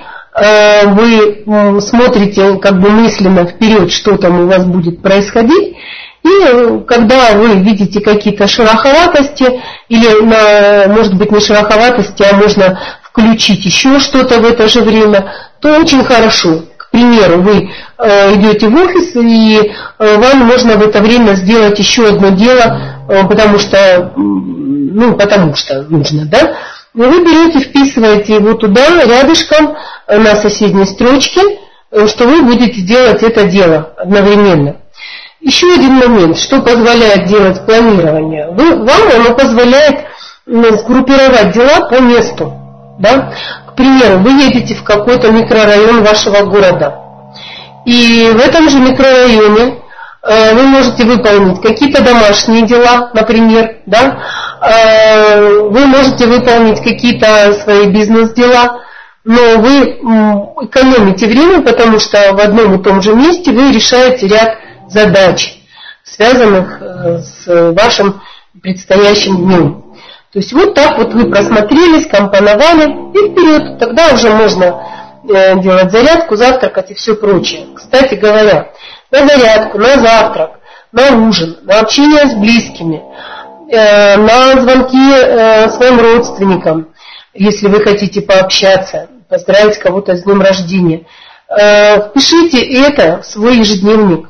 вы смотрите как бы мысленно вперед, что там у вас будет происходить. И когда вы видите какие-то шероховатости, или, может быть, не шероховатости, а можно включить еще что-то в это же время, то очень хорошо. К примеру, вы э, идете в офис, и э, вам можно в это время сделать еще одно дело, э, потому что, ну, потому что нужно, да? И вы берете, вписываете его туда, рядышком, э, на соседней строчке, э, что вы будете делать это дело одновременно. Еще один момент, что позволяет делать планирование. Вы, вам оно позволяет ну, сгруппировать дела по месту. Да? К примеру, вы едете в какой-то микрорайон вашего города, и в этом же микрорайоне э, вы можете выполнить какие-то домашние дела, например, да? э, вы можете выполнить какие-то свои бизнес-дела, но вы м, экономите время, потому что в одном и том же месте вы решаете ряд задач, связанных э, с вашим предстоящим днем. То есть вот так вот вы просмотрели, скомпоновали и вперед. Тогда уже можно э, делать зарядку, завтракать и все прочее. Кстати говоря, на зарядку, на завтрак, на ужин, на общение с близкими, э, на звонки э, своим родственникам, если вы хотите пообщаться, поздравить кого-то с днем рождения. Э, впишите это в свой ежедневник.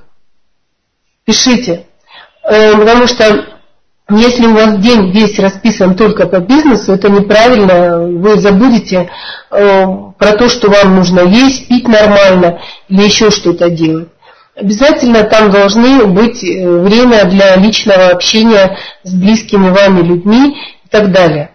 Пишите. Э, потому что если у вас день весь расписан только по бизнесу, это неправильно, вы забудете э, про то, что вам нужно есть, пить нормально или еще что-то делать. Обязательно там должны быть время для личного общения с близкими вами людьми и так далее.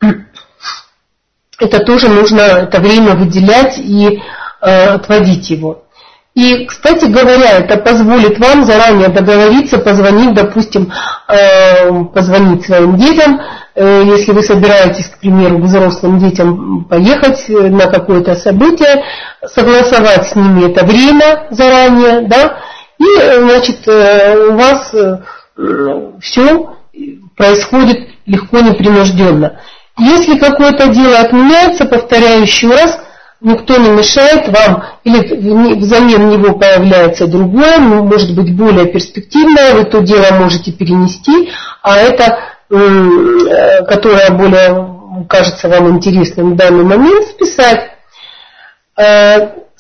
Это тоже нужно, это время выделять и э, отводить его. И, кстати говоря, это позволит вам заранее договориться, позвонить, допустим, позвонить своим детям, если вы собираетесь, к примеру, взрослым детям поехать на какое-то событие, согласовать с ними это время заранее, да, и, значит, у вас все происходит легко, непринужденно. Если какое-то дело отменяется, повторяю еще раз, никто не мешает вам, или взамен него появляется другое, может быть более перспективное, вы то дело можете перенести, а это, которое более кажется вам интересным в данный момент, списать.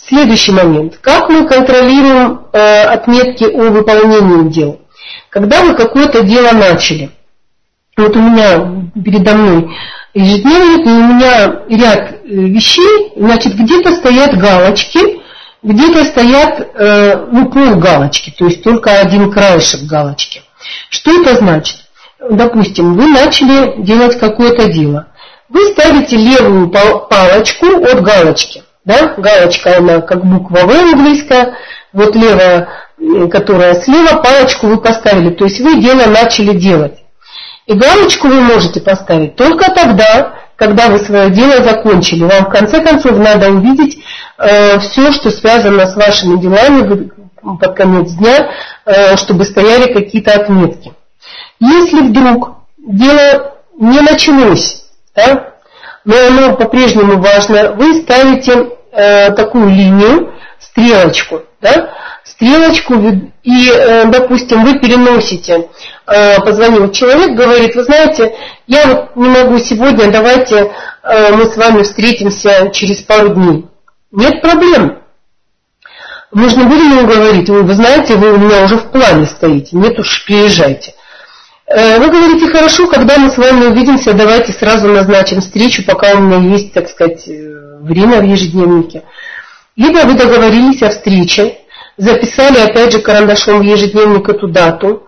Следующий момент. Как мы контролируем э, отметки о выполнении дел? Когда вы какое-то дело начали, вот у меня передо мной ежедневник, и у меня ряд вещей, значит, где-то стоят галочки, где-то стоят, э, ну, пол галочки, то есть только один краешек галочки. Что это значит? Допустим, вы начали делать какое-то дело. Вы ставите левую палочку от галочки. Да? Галочка, она как буква В английская, вот левая, которая слева, палочку вы поставили, то есть вы дело начали делать. И галочку вы можете поставить только тогда, когда вы свое дело закончили. Вам в конце концов надо увидеть э, все, что связано с вашими делами под конец дня, э, чтобы стояли какие-то отметки. Если вдруг дело не началось, да, но оно по-прежнему важно, вы ставите э, такую линию, стрелочку, да, стрелочку, и, э, допустим, вы переносите, э, позвонил человек, говорит, вы знаете, я вот не могу сегодня, давайте э, мы с вами встретимся через пару дней. Нет проблем. Можно было ему говорить, вы, вы знаете, вы у меня уже в плане стоите, нет уж, приезжайте. Вы говорите, хорошо, когда мы с вами увидимся, давайте сразу назначим встречу, пока у меня есть, так сказать, время в ежедневнике. Либо вы договорились о встрече, записали опять же карандашом в ежедневник эту дату,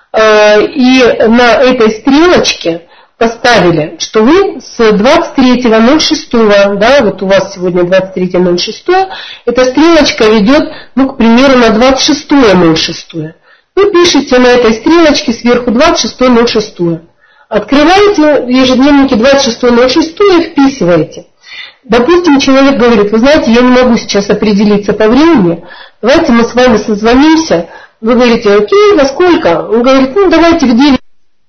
и на этой стрелочке поставили, что вы с двадцать третьего ноль шестого, да, вот у вас сегодня двадцать третье ноль шестое, эта стрелочка ведет, ну, к примеру, на двадцать шестое ноль шестое. Вы пишете на этой стрелочке сверху двадцать шестое ноль шестое. Открываете в ежедневнике двадцать шестое ноль шестое и вписываете. Допустим, человек говорит, вы знаете, я не могу сейчас определиться по времени, давайте мы с вами созвонимся. Вы говорите, окей, во сколько? Он говорит, ну давайте в девять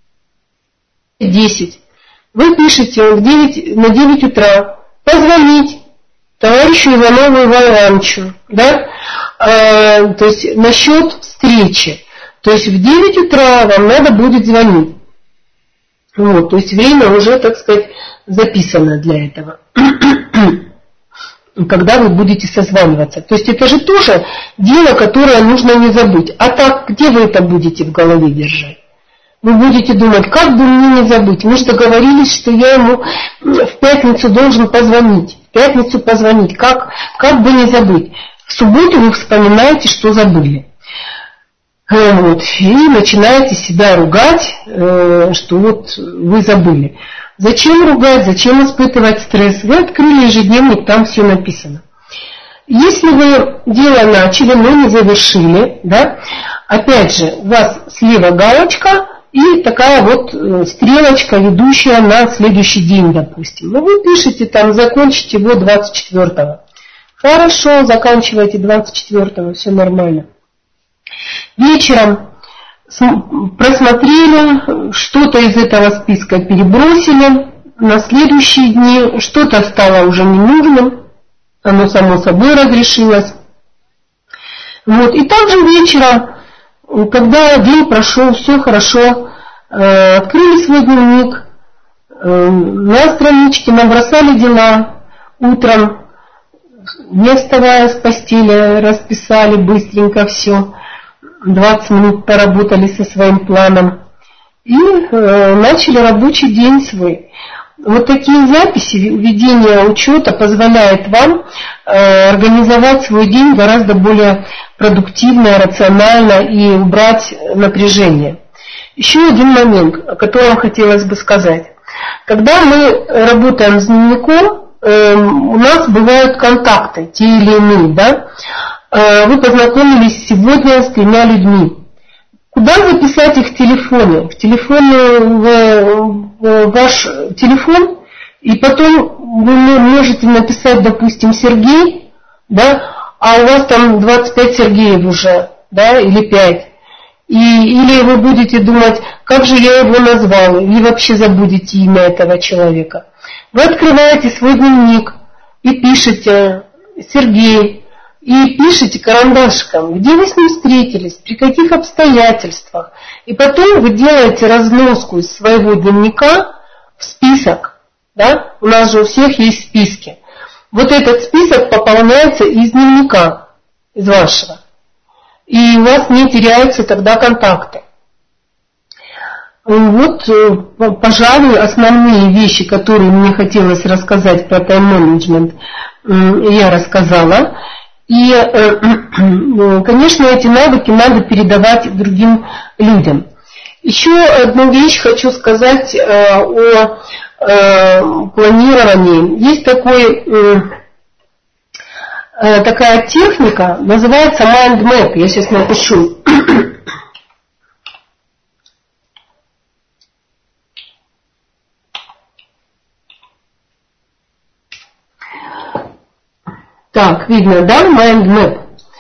десять. Вы пишете в девять, на девять утра позвонить товарищу Иванову Ивановичу, да, а, то есть насчет встречи. То есть в девять утра вам надо будет звонить. Вот, то есть время уже, так сказать, записано для этого. Когда вы будете созваниваться. То есть это же тоже дело, которое нужно не забыть. А так, где вы это будете в голове держать? Вы будете думать, как бы мне не забыть. Мы же договорились, что я ему в пятницу должен позвонить. В пятницу позвонить. Как, как бы не забыть? В субботу вы вспоминаете, что забыли. Вот, и начинаете себя ругать, что вот вы забыли. Зачем ругать, зачем испытывать стресс? Вы открыли ежедневник, там все написано. Если вы дело начали, но не завершили, да, опять же, у вас слева галочка и такая вот стрелочка, ведущая на следующий день, допустим. Но вы пишете там, закончите его двадцать четвёртого. Хорошо, заканчивайте двадцать четвёртого, все нормально. Вечером просмотрели, что-то из этого списка перебросили, на следующие дни что-то стало уже ненужным, оно само собой разрешилось. Вот. И также вечером, когда день прошел, все хорошо, э, открыли свой дневник, э, на страничке набросали дела, утром, не вставая с постели, расписали быстренько все. двадцать минут поработали со своим планом и э, начали рабочий день свой. Вот такие записи, ведение учета позволяет вам э, организовать свой день гораздо более продуктивно, рационально и убрать напряжение. Еще один момент, о котором хотелось бы сказать. Когда мы работаем с дневником, э, у нас бывают контакты, те или иные, да? Вы познакомились сегодня с тремя людьми. Куда записать их в телефоне? В телефоне, в, в ваш телефон, и потом вы можете написать, допустим, Сергей, да, а у вас там двадцать пять Сергеев уже, да, или пять. И, или вы будете думать, как же я его назвал, или вообще забудете имя этого человека. Вы открываете свой дневник и пишете Сергей, и пишите карандашиком, где вы с ним встретились, при каких обстоятельствах. И потом вы делаете разноску из своего дневника в список. Да? У нас же у всех есть списки. вот этот список пополняется из дневника, из вашего. И у вас не теряются тогда контакты. Вот, пожалуй, основные вещи, которые мне хотелось рассказать про тайм-менеджмент, я рассказала. И, конечно, эти навыки надо передавать другим людям. Еще одну вещь хочу сказать о планировании. Есть такой, такая техника, называется Mind Map. Я сейчас напишу. Так, видно, да, Mind Map.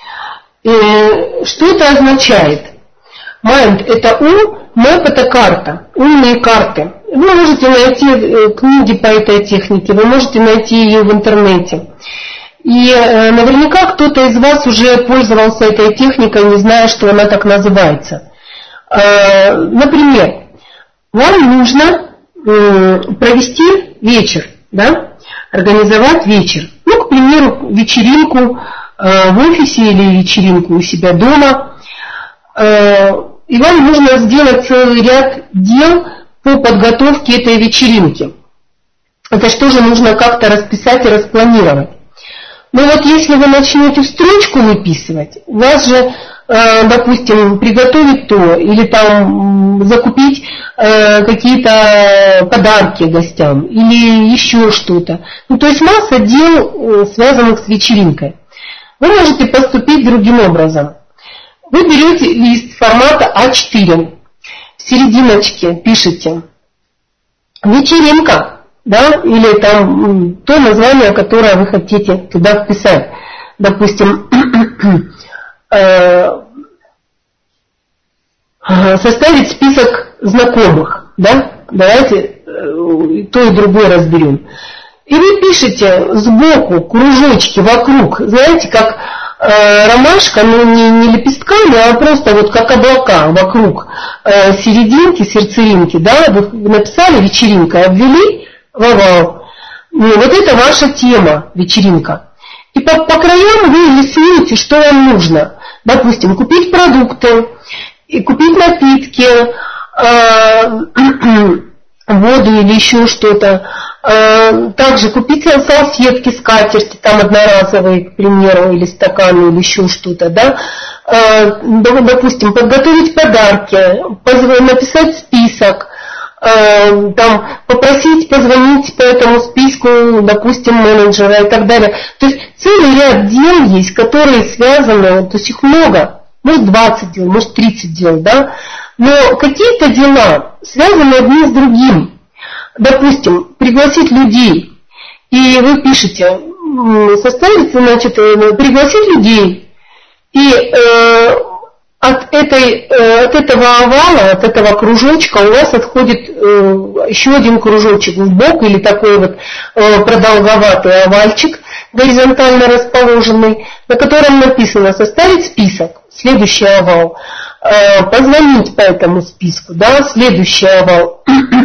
И что это означает? Mind – это ум, Map – это карта, умные карты. Вы можете найти книги по этой технике, вы можете найти ее в интернете. И э, наверняка кто-то из вас уже пользовался этой техникой, не зная, что она так называется. Э, например, вам нужно э, провести вечер, да? Организовать вечер. Ну, к примеру, вечеринку э, в офисе или вечеринку у себя дома. Э, и вам нужно сделать целый ряд дел по подготовке этой вечеринки. Это что же нужно как-то расписать и распланировать. Но вот если вы начнете в строчку выписывать, у вас же, э, допустим, приготовить то, или там закупить э, какие-то подарки гостям, или еще что-то. Ну, то есть масса дел, э, связанных с вечеринкой. Вы можете поступить другим образом. Вы берете лист формата а четыре, в серединочке пишете «Вечеринка». Да, или там то название, которое вы хотите туда вписать. Допустим, составить список знакомых, да, давайте то и другое разберем. И вы пишете сбоку кружочки вокруг, знаете, как э, ромашка, но не, не лепестками, а просто вот как облака вокруг э, серединки, сердцевинки, да, вы написали вечеринка, обвели в овал. Ну, вот это ваша тема, вечеринка. И по, по краям вы рисуете, что вам нужно. Допустим, купить продукты, и купить напитки, э, воду или еще что-то. Э, также купить салфетки, скатерти, там одноразовые, к примеру, или стаканы, или еще что-то. Да? Э, допустим, подготовить подарки, написать список. Там, попросить позвонить по этому списку, допустим, менеджера и так далее. То есть целый ряд дел есть, которые связаны, то есть их много, может двадцать дел, может тридцать дел, да, но какие-то дела связаны одни с другим. Допустим, пригласить людей, и вы пишете, составить, значит, пригласить людей, и э, От, этой, от этого овала, от этого кружочка у вас отходит э, еще один кружочек в бок или такой вот э, продолговатый овальчик, горизонтально расположенный, на котором написано «составить список», следующий овал, э, позвонить по этому списку, да, следующий овал,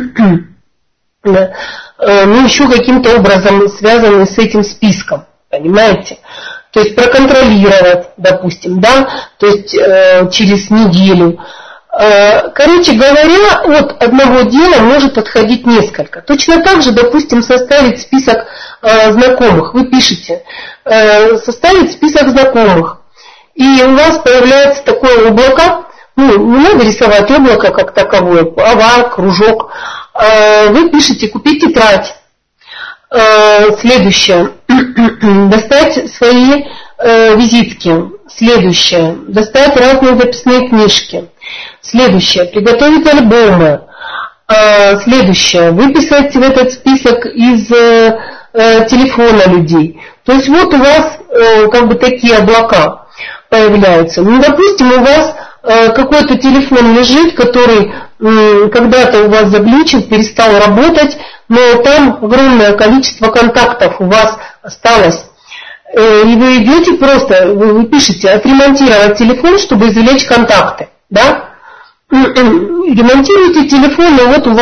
э, ну еще каким-то образом связанный с этим списком, понимаете? То есть проконтролировать, допустим, да, то есть э, через неделю. Э, короче говоря, от одного дела может отходить несколько. Точно так же, допустим, составить список э, знакомых. Вы пишете, э, составить список знакомых. И у вас появляется такое облако, ну, не надо рисовать облако как таковое, овал, кружок. Э, вы пишете, купить тетрадь. Следующее. Достать свои э, визитки. Следующее. Достать разные записные книжки. Следующее. Приготовить альбомы. Э, следующее. Выписать в этот список из э, э, телефона людей. То есть вот у вас э, как бы такие облака появляются. Ну, допустим, у вас э, какой-то телефон лежит, который э, когда-то у вас заглючил, перестал работать, но там огромное количество контактов у вас осталось. И вы идете просто, вы, вы пишете «отремонтировать телефон, чтобы извлечь контакты». Да? Ремонтируете телефон, и вот у вас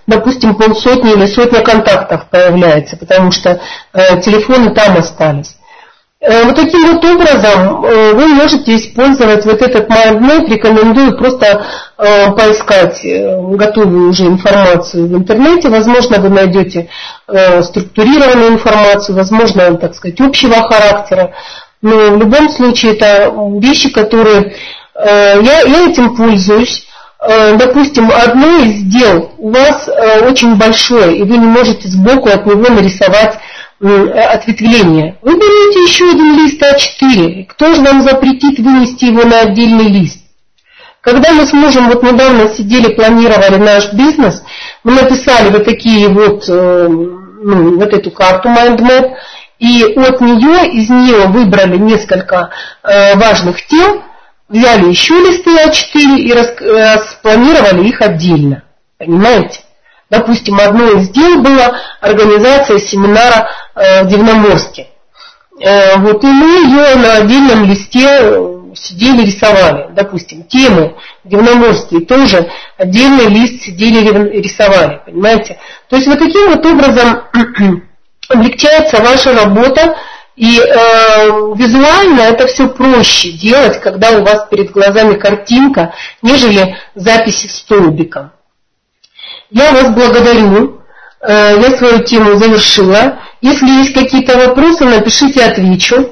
допустим, полсотни или сотня контактов появляется, потому что э, телефоны там остались. Э, вот таким вот образом э, вы можете использовать вот этот MindMap. Рекомендую просто э, поискать э, готовую уже информацию в интернете. Возможно, вы найдете э, структурированную информацию, возможно, так сказать, общего характера. Но в любом случае это вещи, которые э, я, я этим пользуюсь. Допустим, одно из дел у вас очень большое, и вы не можете сбоку от него нарисовать ответвление. Вы берете еще один лист а четыре. Кто же вам запретит вынести его на отдельный лист? Когда мы с мужем вот недавно сидели, планировали наш бизнес, мы написали вот такие вот, ну, вот эту карту MindMap, и от нее, из нее выбрали несколько важных тем, взяли еще листы а четыре и распланировали их отдельно. Понимаете? Допустим, одно из дел было организация семинара э, в Дивноморске. Э, вот, и мы ее на отдельном листе сидели, рисовали. Допустим, темы в Дивноморске тоже отдельный лист сидели, рисовали. Понимаете? То есть вот таким вот образом облегчается ваша работа. И э, визуально это все проще делать, когда у вас перед глазами картинка, нежели записи столбиком. Я вас благодарю. Э, я свою тему завершила. Если есть какие-то вопросы, напишите, отвечу.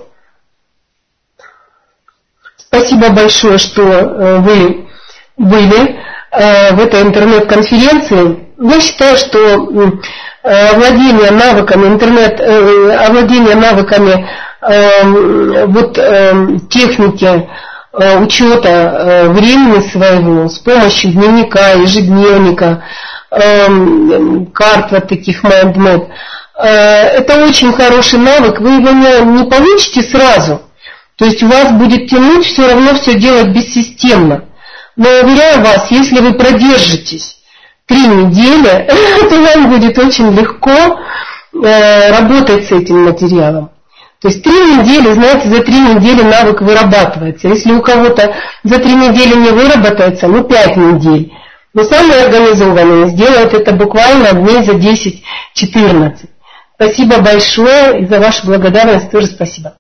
Спасибо большое, что э, вы были э, в этой интернет-конференции. Я считаю, что овладение навыками интернет, овладение навыками вот техники учета времени своего с помощью дневника, ежедневника, карт вот таких MindMap, это очень хороший навык. Вы его не, не получите сразу, то есть у вас будет тянуть все равно все делать бессистемно. Но уверяю вас, если вы продержитесь три недели, то вам будет очень легко э, работать с этим материалом. То есть три недели, знаете, за три недели навык вырабатывается. Если у кого-то за три недели не выработается, ну пять недель. Но самые организованные сделают это буквально дней за десять-четырнадцать. Спасибо большое, и за вашу благодарность тоже спасибо.